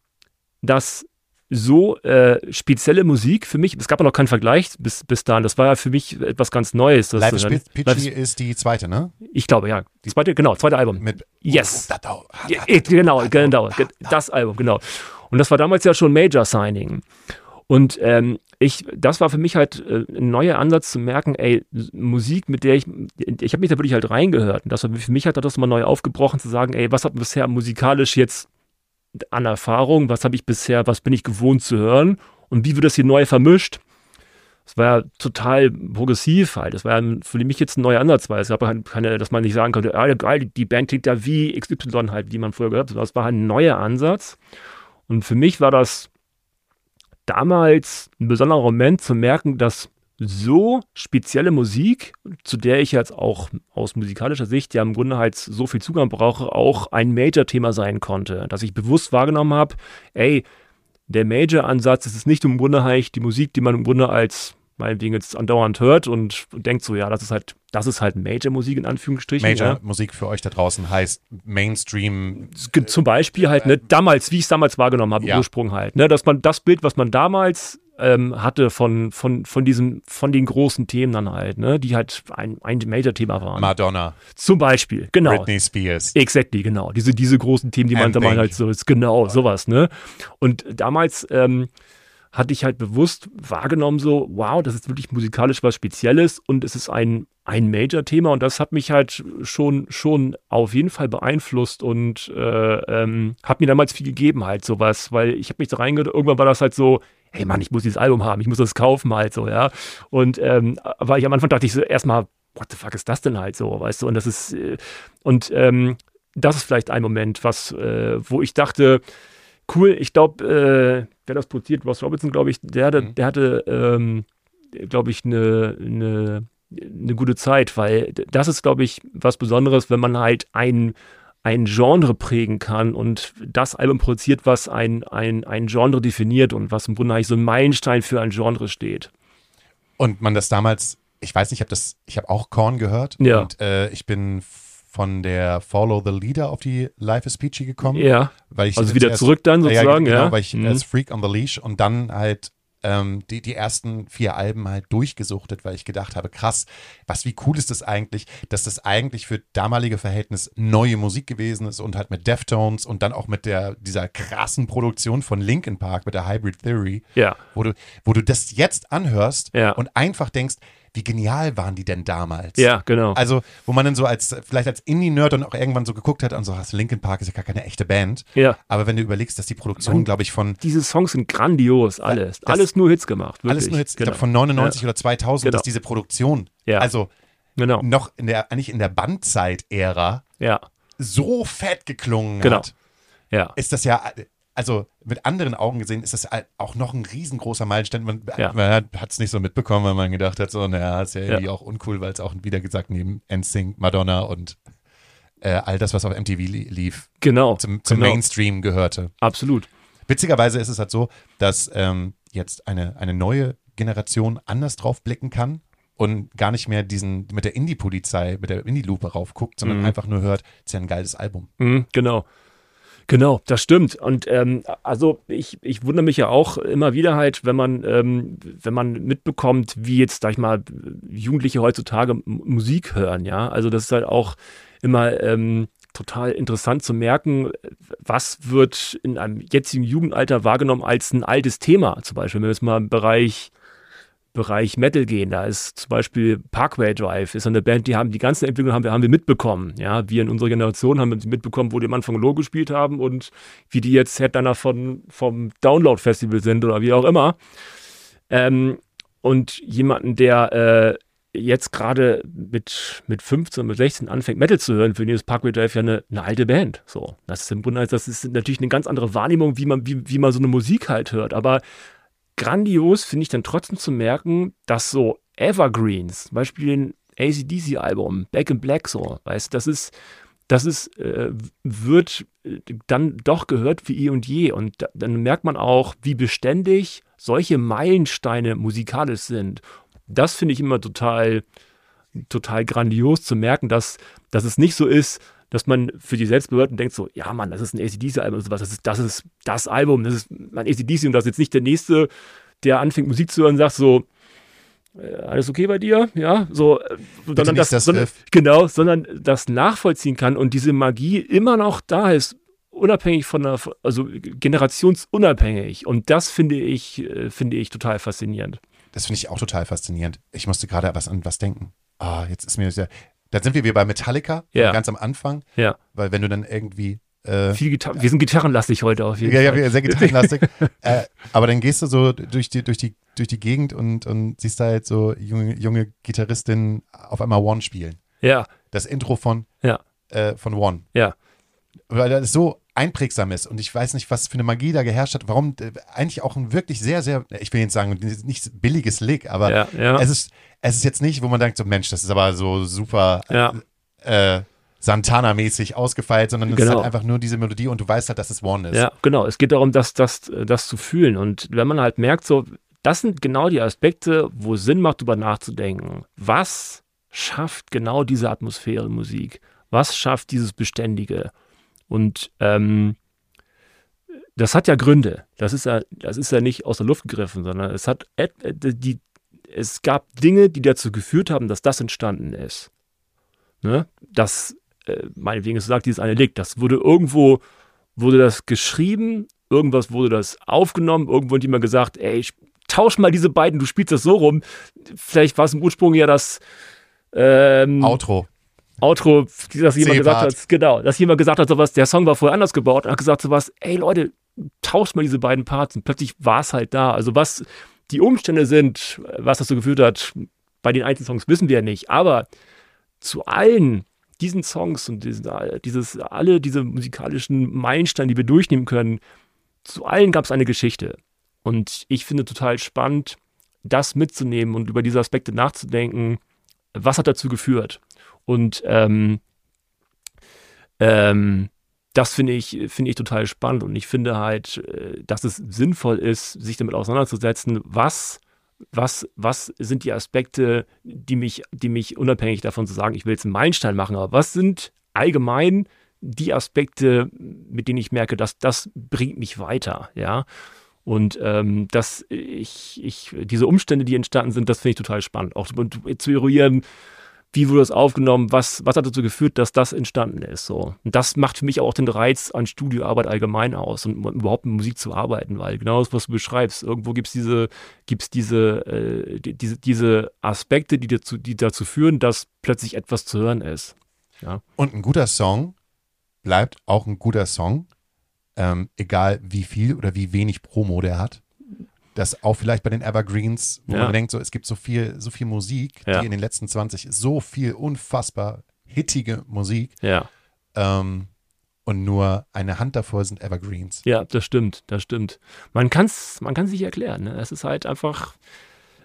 dass so äh, spezielle Musik für mich, es gab ja noch keinen Vergleich bis, bis dahin, das war ja für mich etwas ganz Neues. Das Life is Peachy ist die zweite, ne? Ich glaube, ja. Die zweite, genau, zweite Album. Mit yes. Oh, ja, genau, genau, das Album, genau. Und das war damals ja schon Major-Signing. Und ähm, ich, das war für mich halt äh, ein neuer Ansatz zu merken, ey, Musik, mit der ich, ich habe mich da wirklich halt reingehört. Und das war für mich halt das mal neu aufgebrochen, zu sagen, ey, was hat bisher musikalisch jetzt an Erfahrung, was habe ich bisher, was bin ich gewohnt zu hören und wie wird das hier neu vermischt. Das war ja total progressiv halt. Das war ja für mich jetzt ein neuer Ansatz, weil es gab halt keine, dass man nicht sagen konnte, ah, geil, die Band klingt ja wie X Y halt, die man früher gehört hat. Das war halt ein neuer Ansatz. Und für mich war das damals ein besonderer Moment zu merken, dass so spezielle Musik, zu der ich jetzt auch aus musikalischer Sicht ja im Grunde halt so viel Zugang brauche, auch ein Major-Thema sein konnte. Dass ich bewusst wahrgenommen habe, ey, der Major-Ansatz ist es nicht im Grunde halt die Musik, die man im Grunde als meinetwegen jetzt andauernd hört und denkt so, ja, das ist halt, das ist halt Major-Musik in Anführungsstrichen. Major-Musik ja. Für euch da draußen heißt Mainstream. Zum Beispiel halt, ne, damals, wie ich es damals wahrgenommen habe, ja. Ursprung halt, ne, dass man das Bild, was man damals Ähm, hatte von, von, von diesem, von den großen Themen dann halt, ne, die halt ein, ein Major-Thema waren. Madonna. Zum Beispiel, genau. Britney Spears. Exactly, genau. Diese, diese großen Themen, die man da mal halt so ist, genau, sowas, ne. Und damals ähm, hatte ich halt bewusst wahrgenommen so, wow, das ist wirklich musikalisch was Spezielles und es ist ein, ein Major-Thema und das hat mich halt schon, schon auf jeden Fall beeinflusst und äh, ähm, hat mir damals viel gegeben halt sowas, weil ich habe mich da reingehört, irgendwann war das halt so, hey Mann, ich muss dieses Album haben, ich muss das kaufen halt so, ja. Und ähm, aber ich am Anfang dachte ich so erstmal, what the fuck ist das denn halt so, weißt du? Und das ist, äh, und ähm, das ist vielleicht ein Moment, was, äh, wo ich dachte, cool, ich glaube, äh, wer das produziert, Ross Robinson, glaube ich, der hatte, mhm. der hatte, ähm, glaube ich, eine, eine, eine gute Zeit, weil das ist, glaube ich, was Besonderes, wenn man halt ein ein Genre prägen kann und das Album produziert, was ein, ein, ein Genre definiert und was im Grunde eigentlich so ein Meilenstein für ein Genre steht. Und man das damals, ich weiß nicht, ich habe das, ich habe auch Korn gehört ja. und äh, ich bin von der Follow the Leader auf die Life is Peachy gekommen. Ja, weil ich also wieder erst, zurück dann sozusagen. Ja, genau, ja. weil ich mhm. als Freak on the Leash und dann halt ähm, die, die ersten vier Alben halt durchgesuchtet, weil ich gedacht habe, krass, was, wie cool ist das eigentlich, dass das eigentlich für damalige Verhältnis neue Musik gewesen ist und halt mit Deftones und dann auch mit der, dieser krassen Produktion von Linkin Park mit der Hybrid Theory, ja. wo du, wo du das jetzt anhörst ja. und einfach denkst, wie genial waren die denn damals? Ja, genau. Also, wo man dann so als, vielleicht als Indie-Nerd und auch irgendwann so geguckt hat und so, hast Linkin Park ist ja gar keine echte Band. Ja. Aber wenn du überlegst, dass die Produktion, glaube ich, von... Diese Songs sind grandios, alles. Das, alles nur Hits gemacht, wirklich. Alles nur Hits, genau. ich glaube von neunundneunzig ja. oder zweitausend, genau. dass diese Produktion, ja. also genau. noch in der, eigentlich in der Bandzeit-Ära ja. so fett geklungen genau. hat. Ja. Ist das ja... Also mit anderen Augen gesehen ist das auch noch ein riesengroßer Meilenstein. Man, ja. man hat es nicht so mitbekommen, weil man gedacht hat, so, naja, ist ja irgendwie ja. auch uncool, weil es auch, wieder gesagt, neben N Sync, Madonna und äh, all das, was auf M T V lief, genau. zum, zum genau. Mainstream gehörte. Absolut. Witzigerweise ist es halt so, dass ähm, jetzt eine, eine neue Generation anders drauf blicken kann und gar nicht mehr diesen mit der Indie-Polizei, mit der Indie-Lupe raufguckt, sondern Mhm. einfach nur hört, ist ja ein geiles Album. Mhm, genau. Genau, das stimmt. Und ähm, also ich, ich wundere mich ja auch immer wieder halt, wenn man, ähm, wenn man mitbekommt, wie jetzt, sag ich mal, Jugendliche heutzutage M- Musik hören, ja. Also das ist halt auch immer ähm, total interessant zu merken, was wird in einem jetzigen Jugendalter wahrgenommen als ein altes Thema. Zum Beispiel, wenn wir jetzt mal im Bereich Bereich Metal gehen, da ist zum Beispiel Parkway Drive, ist eine Band, die haben die ganze Entwicklung haben wir, haben wir mitbekommen. Ja, wir in unserer Generation haben sie mitbekommen, wo die am Anfang Logo gespielt haben und wie die jetzt Headliner von, vom Download Festival sind oder wie auch immer. Ähm, und jemanden, der äh, jetzt gerade mit, mit fünfzehn, mit sechzehn anfängt, Metal zu hören, für den ist Parkway Drive ja eine, eine alte Band. So, das ist im Grunde, das ist natürlich eine ganz andere Wahrnehmung, wie man, wie, wie man so eine Musik halt hört. Aber grandios finde ich dann trotzdem zu merken, dass so Evergreens, zum Beispiel ein A C D C-Album, Back in Black, so, weißt du, das ist, das ist, äh, wird äh, dann doch gehört wie eh und je. Und da, dann merkt man auch, wie beständig solche Meilensteine musikalisch sind. Das finde ich immer total, total grandios zu merken, dass, dass es nicht so ist, dass man für die Selbstbehörden denkt so, ja Mann, das ist ein A C D C-Album und sowas, das ist, das ist das Album, das ist mein A C D C und das ist jetzt nicht der Nächste, der anfängt Musik zu hören und sagt so, äh, alles okay bei dir? Ja, so, äh, sondern nicht das, das sondern, Riff. genau, sondern das nachvollziehen kann und diese Magie immer noch da ist, unabhängig von der, also generationsunabhängig und das finde ich, äh, finde ich total faszinierend. Das finde ich auch total faszinierend. Ich musste gerade was an was denken. Ah, jetzt ist mir das ja. Dann sind wir wieder bei Metallica, Ja. ganz am Anfang, Ja, weil wenn du dann irgendwie äh, viel Gitar- wir sind gitarrenlastig heute auf jeden ja, ja, Fall. wir- sehr gitarrenlastig. äh, aber dann gehst du so durch die, durch die, durch die Gegend und, und siehst da halt so junge, junge Gitarristinnen auf einmal One spielen. Ja, Das Intro von, ja, äh, von One. ja. Weil das so einprägsam ist und ich weiß nicht, was für eine Magie da geherrscht hat. Warum äh, eigentlich auch ein wirklich sehr, sehr, ich will jetzt sagen, nicht billiges Lick, aber Ja, ja. es ist, es ist jetzt nicht, wo man denkt, so Mensch, das ist aber so super Ja. äh, Santana-mäßig ausgefeilt, sondern es ist Genau. halt einfach nur diese Melodie und du weißt halt, dass es One ist. Ja, genau. Es geht darum, das, das, das zu fühlen. Und wenn man halt merkt, so, das sind genau die Aspekte, wo es Sinn macht, darüber nachzudenken. Was schafft genau diese Atmosphäre Musik? Was schafft dieses Beständige? Und ähm, das hat ja Gründe. Das ist ja, das ist ja nicht aus der Luft gegriffen, sondern es hat et, et, die, es gab Dinge, die dazu geführt haben, dass das entstanden ist. Ne? Das, äh, meinetwegen ist gesagt, dieses eine Lied, das wurde irgendwo, wurde das geschrieben, irgendwas wurde das aufgenommen, irgendwo hat jemand gesagt, ey, ich tausch mal diese beiden, du spielst das so rum. Vielleicht war es im Ursprung ja das ähm, Outro. Outro, dass jemand gesagt C-Part. hat, genau, dass jemand gesagt hat, sowas, der Song war vorher anders gebaut und hat gesagt sowas, ey Leute, tauscht mal diese beiden Parts und plötzlich war es halt da. Also was die Umstände sind, was dazu geführt hat, bei den einzelnen Songs wissen wir ja nicht, aber zu allen diesen Songs und diesen, dieses, alle diese musikalischen Meilensteine, die wir durchnehmen können, zu allen gab es eine Geschichte. Und ich finde total spannend, das mitzunehmen und über diese Aspekte nachzudenken, was hat dazu geführt. Und ähm, ähm, das finde ich, finde ich total spannend und ich finde halt, äh, dass es sinnvoll ist, sich damit auseinanderzusetzen, was, was, was sind die Aspekte, die mich, die mich unabhängig davon zu sagen, ich will jetzt einen Meilenstein machen, aber was sind allgemein die Aspekte, mit denen ich merke, dass das bringt mich weiter, ja. Und ähm, dass ich, ich, diese Umstände, die entstanden sind, das finde ich total spannend. Auch zu, zu eruieren, wie wurde das aufgenommen, was, was hat dazu geführt, dass das entstanden ist. So. Und das macht für mich auch den Reiz an Studioarbeit allgemein aus und überhaupt mit Musik zu arbeiten, weil genau das, was du beschreibst, irgendwo gibt es diese, gibt's diese, äh, die, diese, diese Aspekte, die dazu, die dazu führen, dass plötzlich etwas zu hören ist. Ja. Und ein guter Song bleibt auch ein guter Song, ähm, egal wie viel oder wie wenig Promo der hat. Das auch vielleicht bei den Evergreens, wo Ja. man denkt, so, es gibt so viel, so viel Musik, Ja. die in den letzten zwanzig, so viel unfassbar hittige Musik Ja. ähm, und nur eine Hand davor sind Evergreens. Ja, das stimmt, das stimmt. Man kann's, man kann sich erklären. Ne? Es ist halt einfach,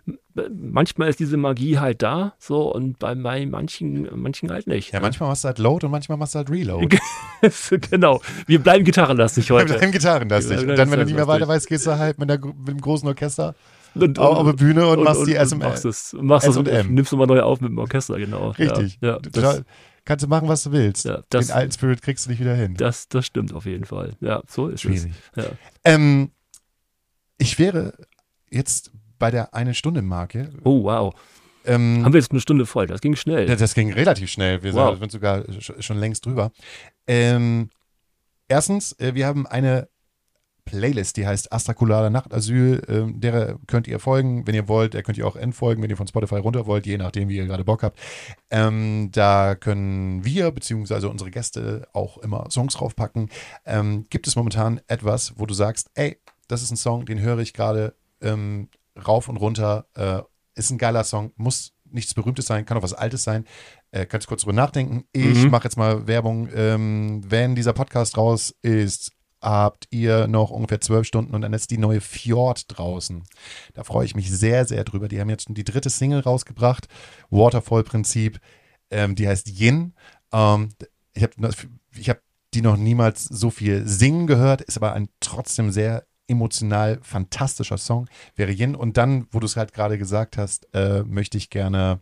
manchmal ist diese Magie halt da, so, und bei, bei manchen, manchen halt nicht. Ja, ne? manchmal machst du halt Load und manchmal machst du halt Reload. Genau. Wir bleiben gitarrenlastig heute. Wir bleiben gitarrenlastig. Wir Und bleiben dann, wenn du nicht mehr gitarrenlastig. weiter weißt, gehst du halt mit, der, mit dem großen Orchester Und, auf, auf die Bühne und, und machst und, die S und M machst es, machst S es und und M. nimmst du mal neu auf mit dem Orchester, genau. Richtig. Ja, ja, Da das, kannst du machen, was du willst. ja, das, Den alten Spirit kriegst du nicht wieder hin. das, das stimmt auf jeden Fall. Ja, so ist Schwierig. es. Ja. Ähm, ich wäre jetzt bei der Eine-Stunde-Marke. Oh, wow. Ähm, Haben wir jetzt eine Stunde voll? Das ging schnell. das, das ging relativ schnell. Wir Wow. sind sogar sch- schon längst drüber. Ähm, erstens, äh, wir haben eine Playlist, die heißt Astrakulada Nachtasyl. Ähm, der könnt ihr folgen, wenn ihr wollt. Der könnt ihr auch entfolgen, wenn ihr von Spotify runter wollt, je nachdem, wie ihr gerade Bock habt. Ähm, da können wir, beziehungsweise unsere Gäste, auch immer Songs draufpacken. Ähm, gibt es momentan etwas, wo du sagst, ey, das ist ein Song, den höre ich gerade ähm, rauf und runter, äh, ist ein geiler Song, muss nichts Berühmtes sein, kann auch was Altes sein. Äh, kannst kurz drüber nachdenken. Ich Mhm. mache jetzt mal Werbung. Ähm, wenn dieser Podcast raus ist, habt ihr noch ungefähr zwölf Stunden und dann ist die neue Fjord draußen. Da freue ich mich sehr, sehr drüber. Die haben jetzt die dritte Single rausgebracht, Waterfall-Prinzip. Ähm, die heißt Yin. Ähm, ich habe ich hab die noch niemals so viel singen gehört, ist aber ein trotzdem sehr emotional fantastischer Song. Wäre Yin. Und dann, wo du es halt gerade gesagt hast, äh, möchte ich gerne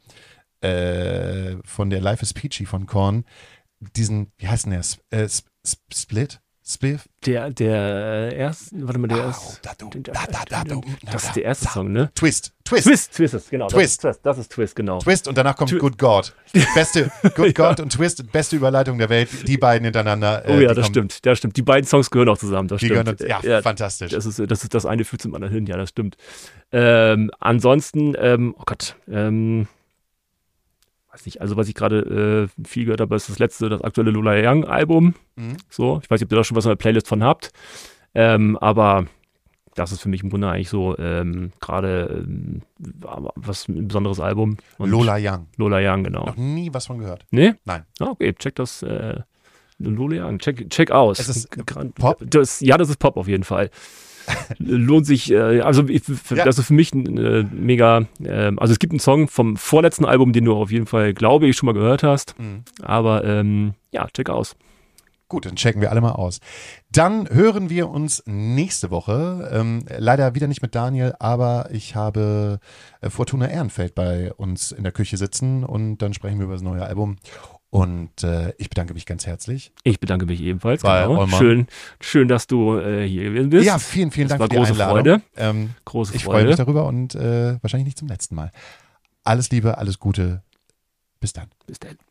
äh, von der Life is Peachy von Korn diesen, wie heißt denn der? Sp- äh, Sp- Sp- Split? Spliff? Der, der erste, warte mal, der Au, ist. da, du, der- da, da, da, du, Das da, ist der erste da. Song, ne? Twist, Twist, Twist, Twist ist, genau. Twist. Das ist, das ist Twist, genau. Twist und danach kommt Twi- Good God. Beste, Good God und Twist, beste Überleitung der Welt. Die beiden hintereinander. Oh äh, ja, die das kommen, stimmt. Das stimmt. Die beiden Songs gehören auch zusammen. Das Die stimmt. gehören, ja, fantastisch. Das ist, das ist das eine führt zum anderen hin, ja, das stimmt. Ähm, ansonsten, ähm, oh Gott, ähm, weiß nicht, also was ich gerade äh, viel gehört habe, ist das letzte, das aktuelle Lola Young Album. Mhm. So, ich weiß nicht, ob ihr da schon was in der Playlist von habt, ähm, aber das ist für mich im Grunde eigentlich so ähm, gerade ähm, was ein besonderes Album. Und Lola Young. Lola Young, genau. Noch nie was von gehört. Nee? Nein. Ah, okay, check das. Äh, Lola Young, check, check aus. Es ist, äh, Gran- Pop? Das, ja, das ist Pop auf jeden Fall. Lohnt sich, äh, also ich, für, Ja. das ist für mich ein äh, mega, äh, also es gibt einen Song vom vorletzten Album, den du auf jeden Fall, glaube ich, schon mal gehört hast, Mhm. aber ähm, ja, check aus. Gut, dann checken wir alle mal aus. Dann hören wir uns nächste Woche. Ähm, leider wieder nicht mit Daniel, aber ich habe äh, Fortuna Ehrenfeld bei uns in der Küche sitzen und dann sprechen wir über das neue Album. Und äh, ich bedanke mich ganz herzlich. Ich bedanke mich ebenfalls. Bei Genau. Eumann. Schön, schön, dass du äh, hier gewesen bist. Ja, vielen, vielen Das Dank war für die große Einladung. Freude. Ähm, Große ich freue Freude. mich darüber und äh, wahrscheinlich nicht zum letzten Mal. Alles Liebe, alles Gute. Bis dann. Bis dann.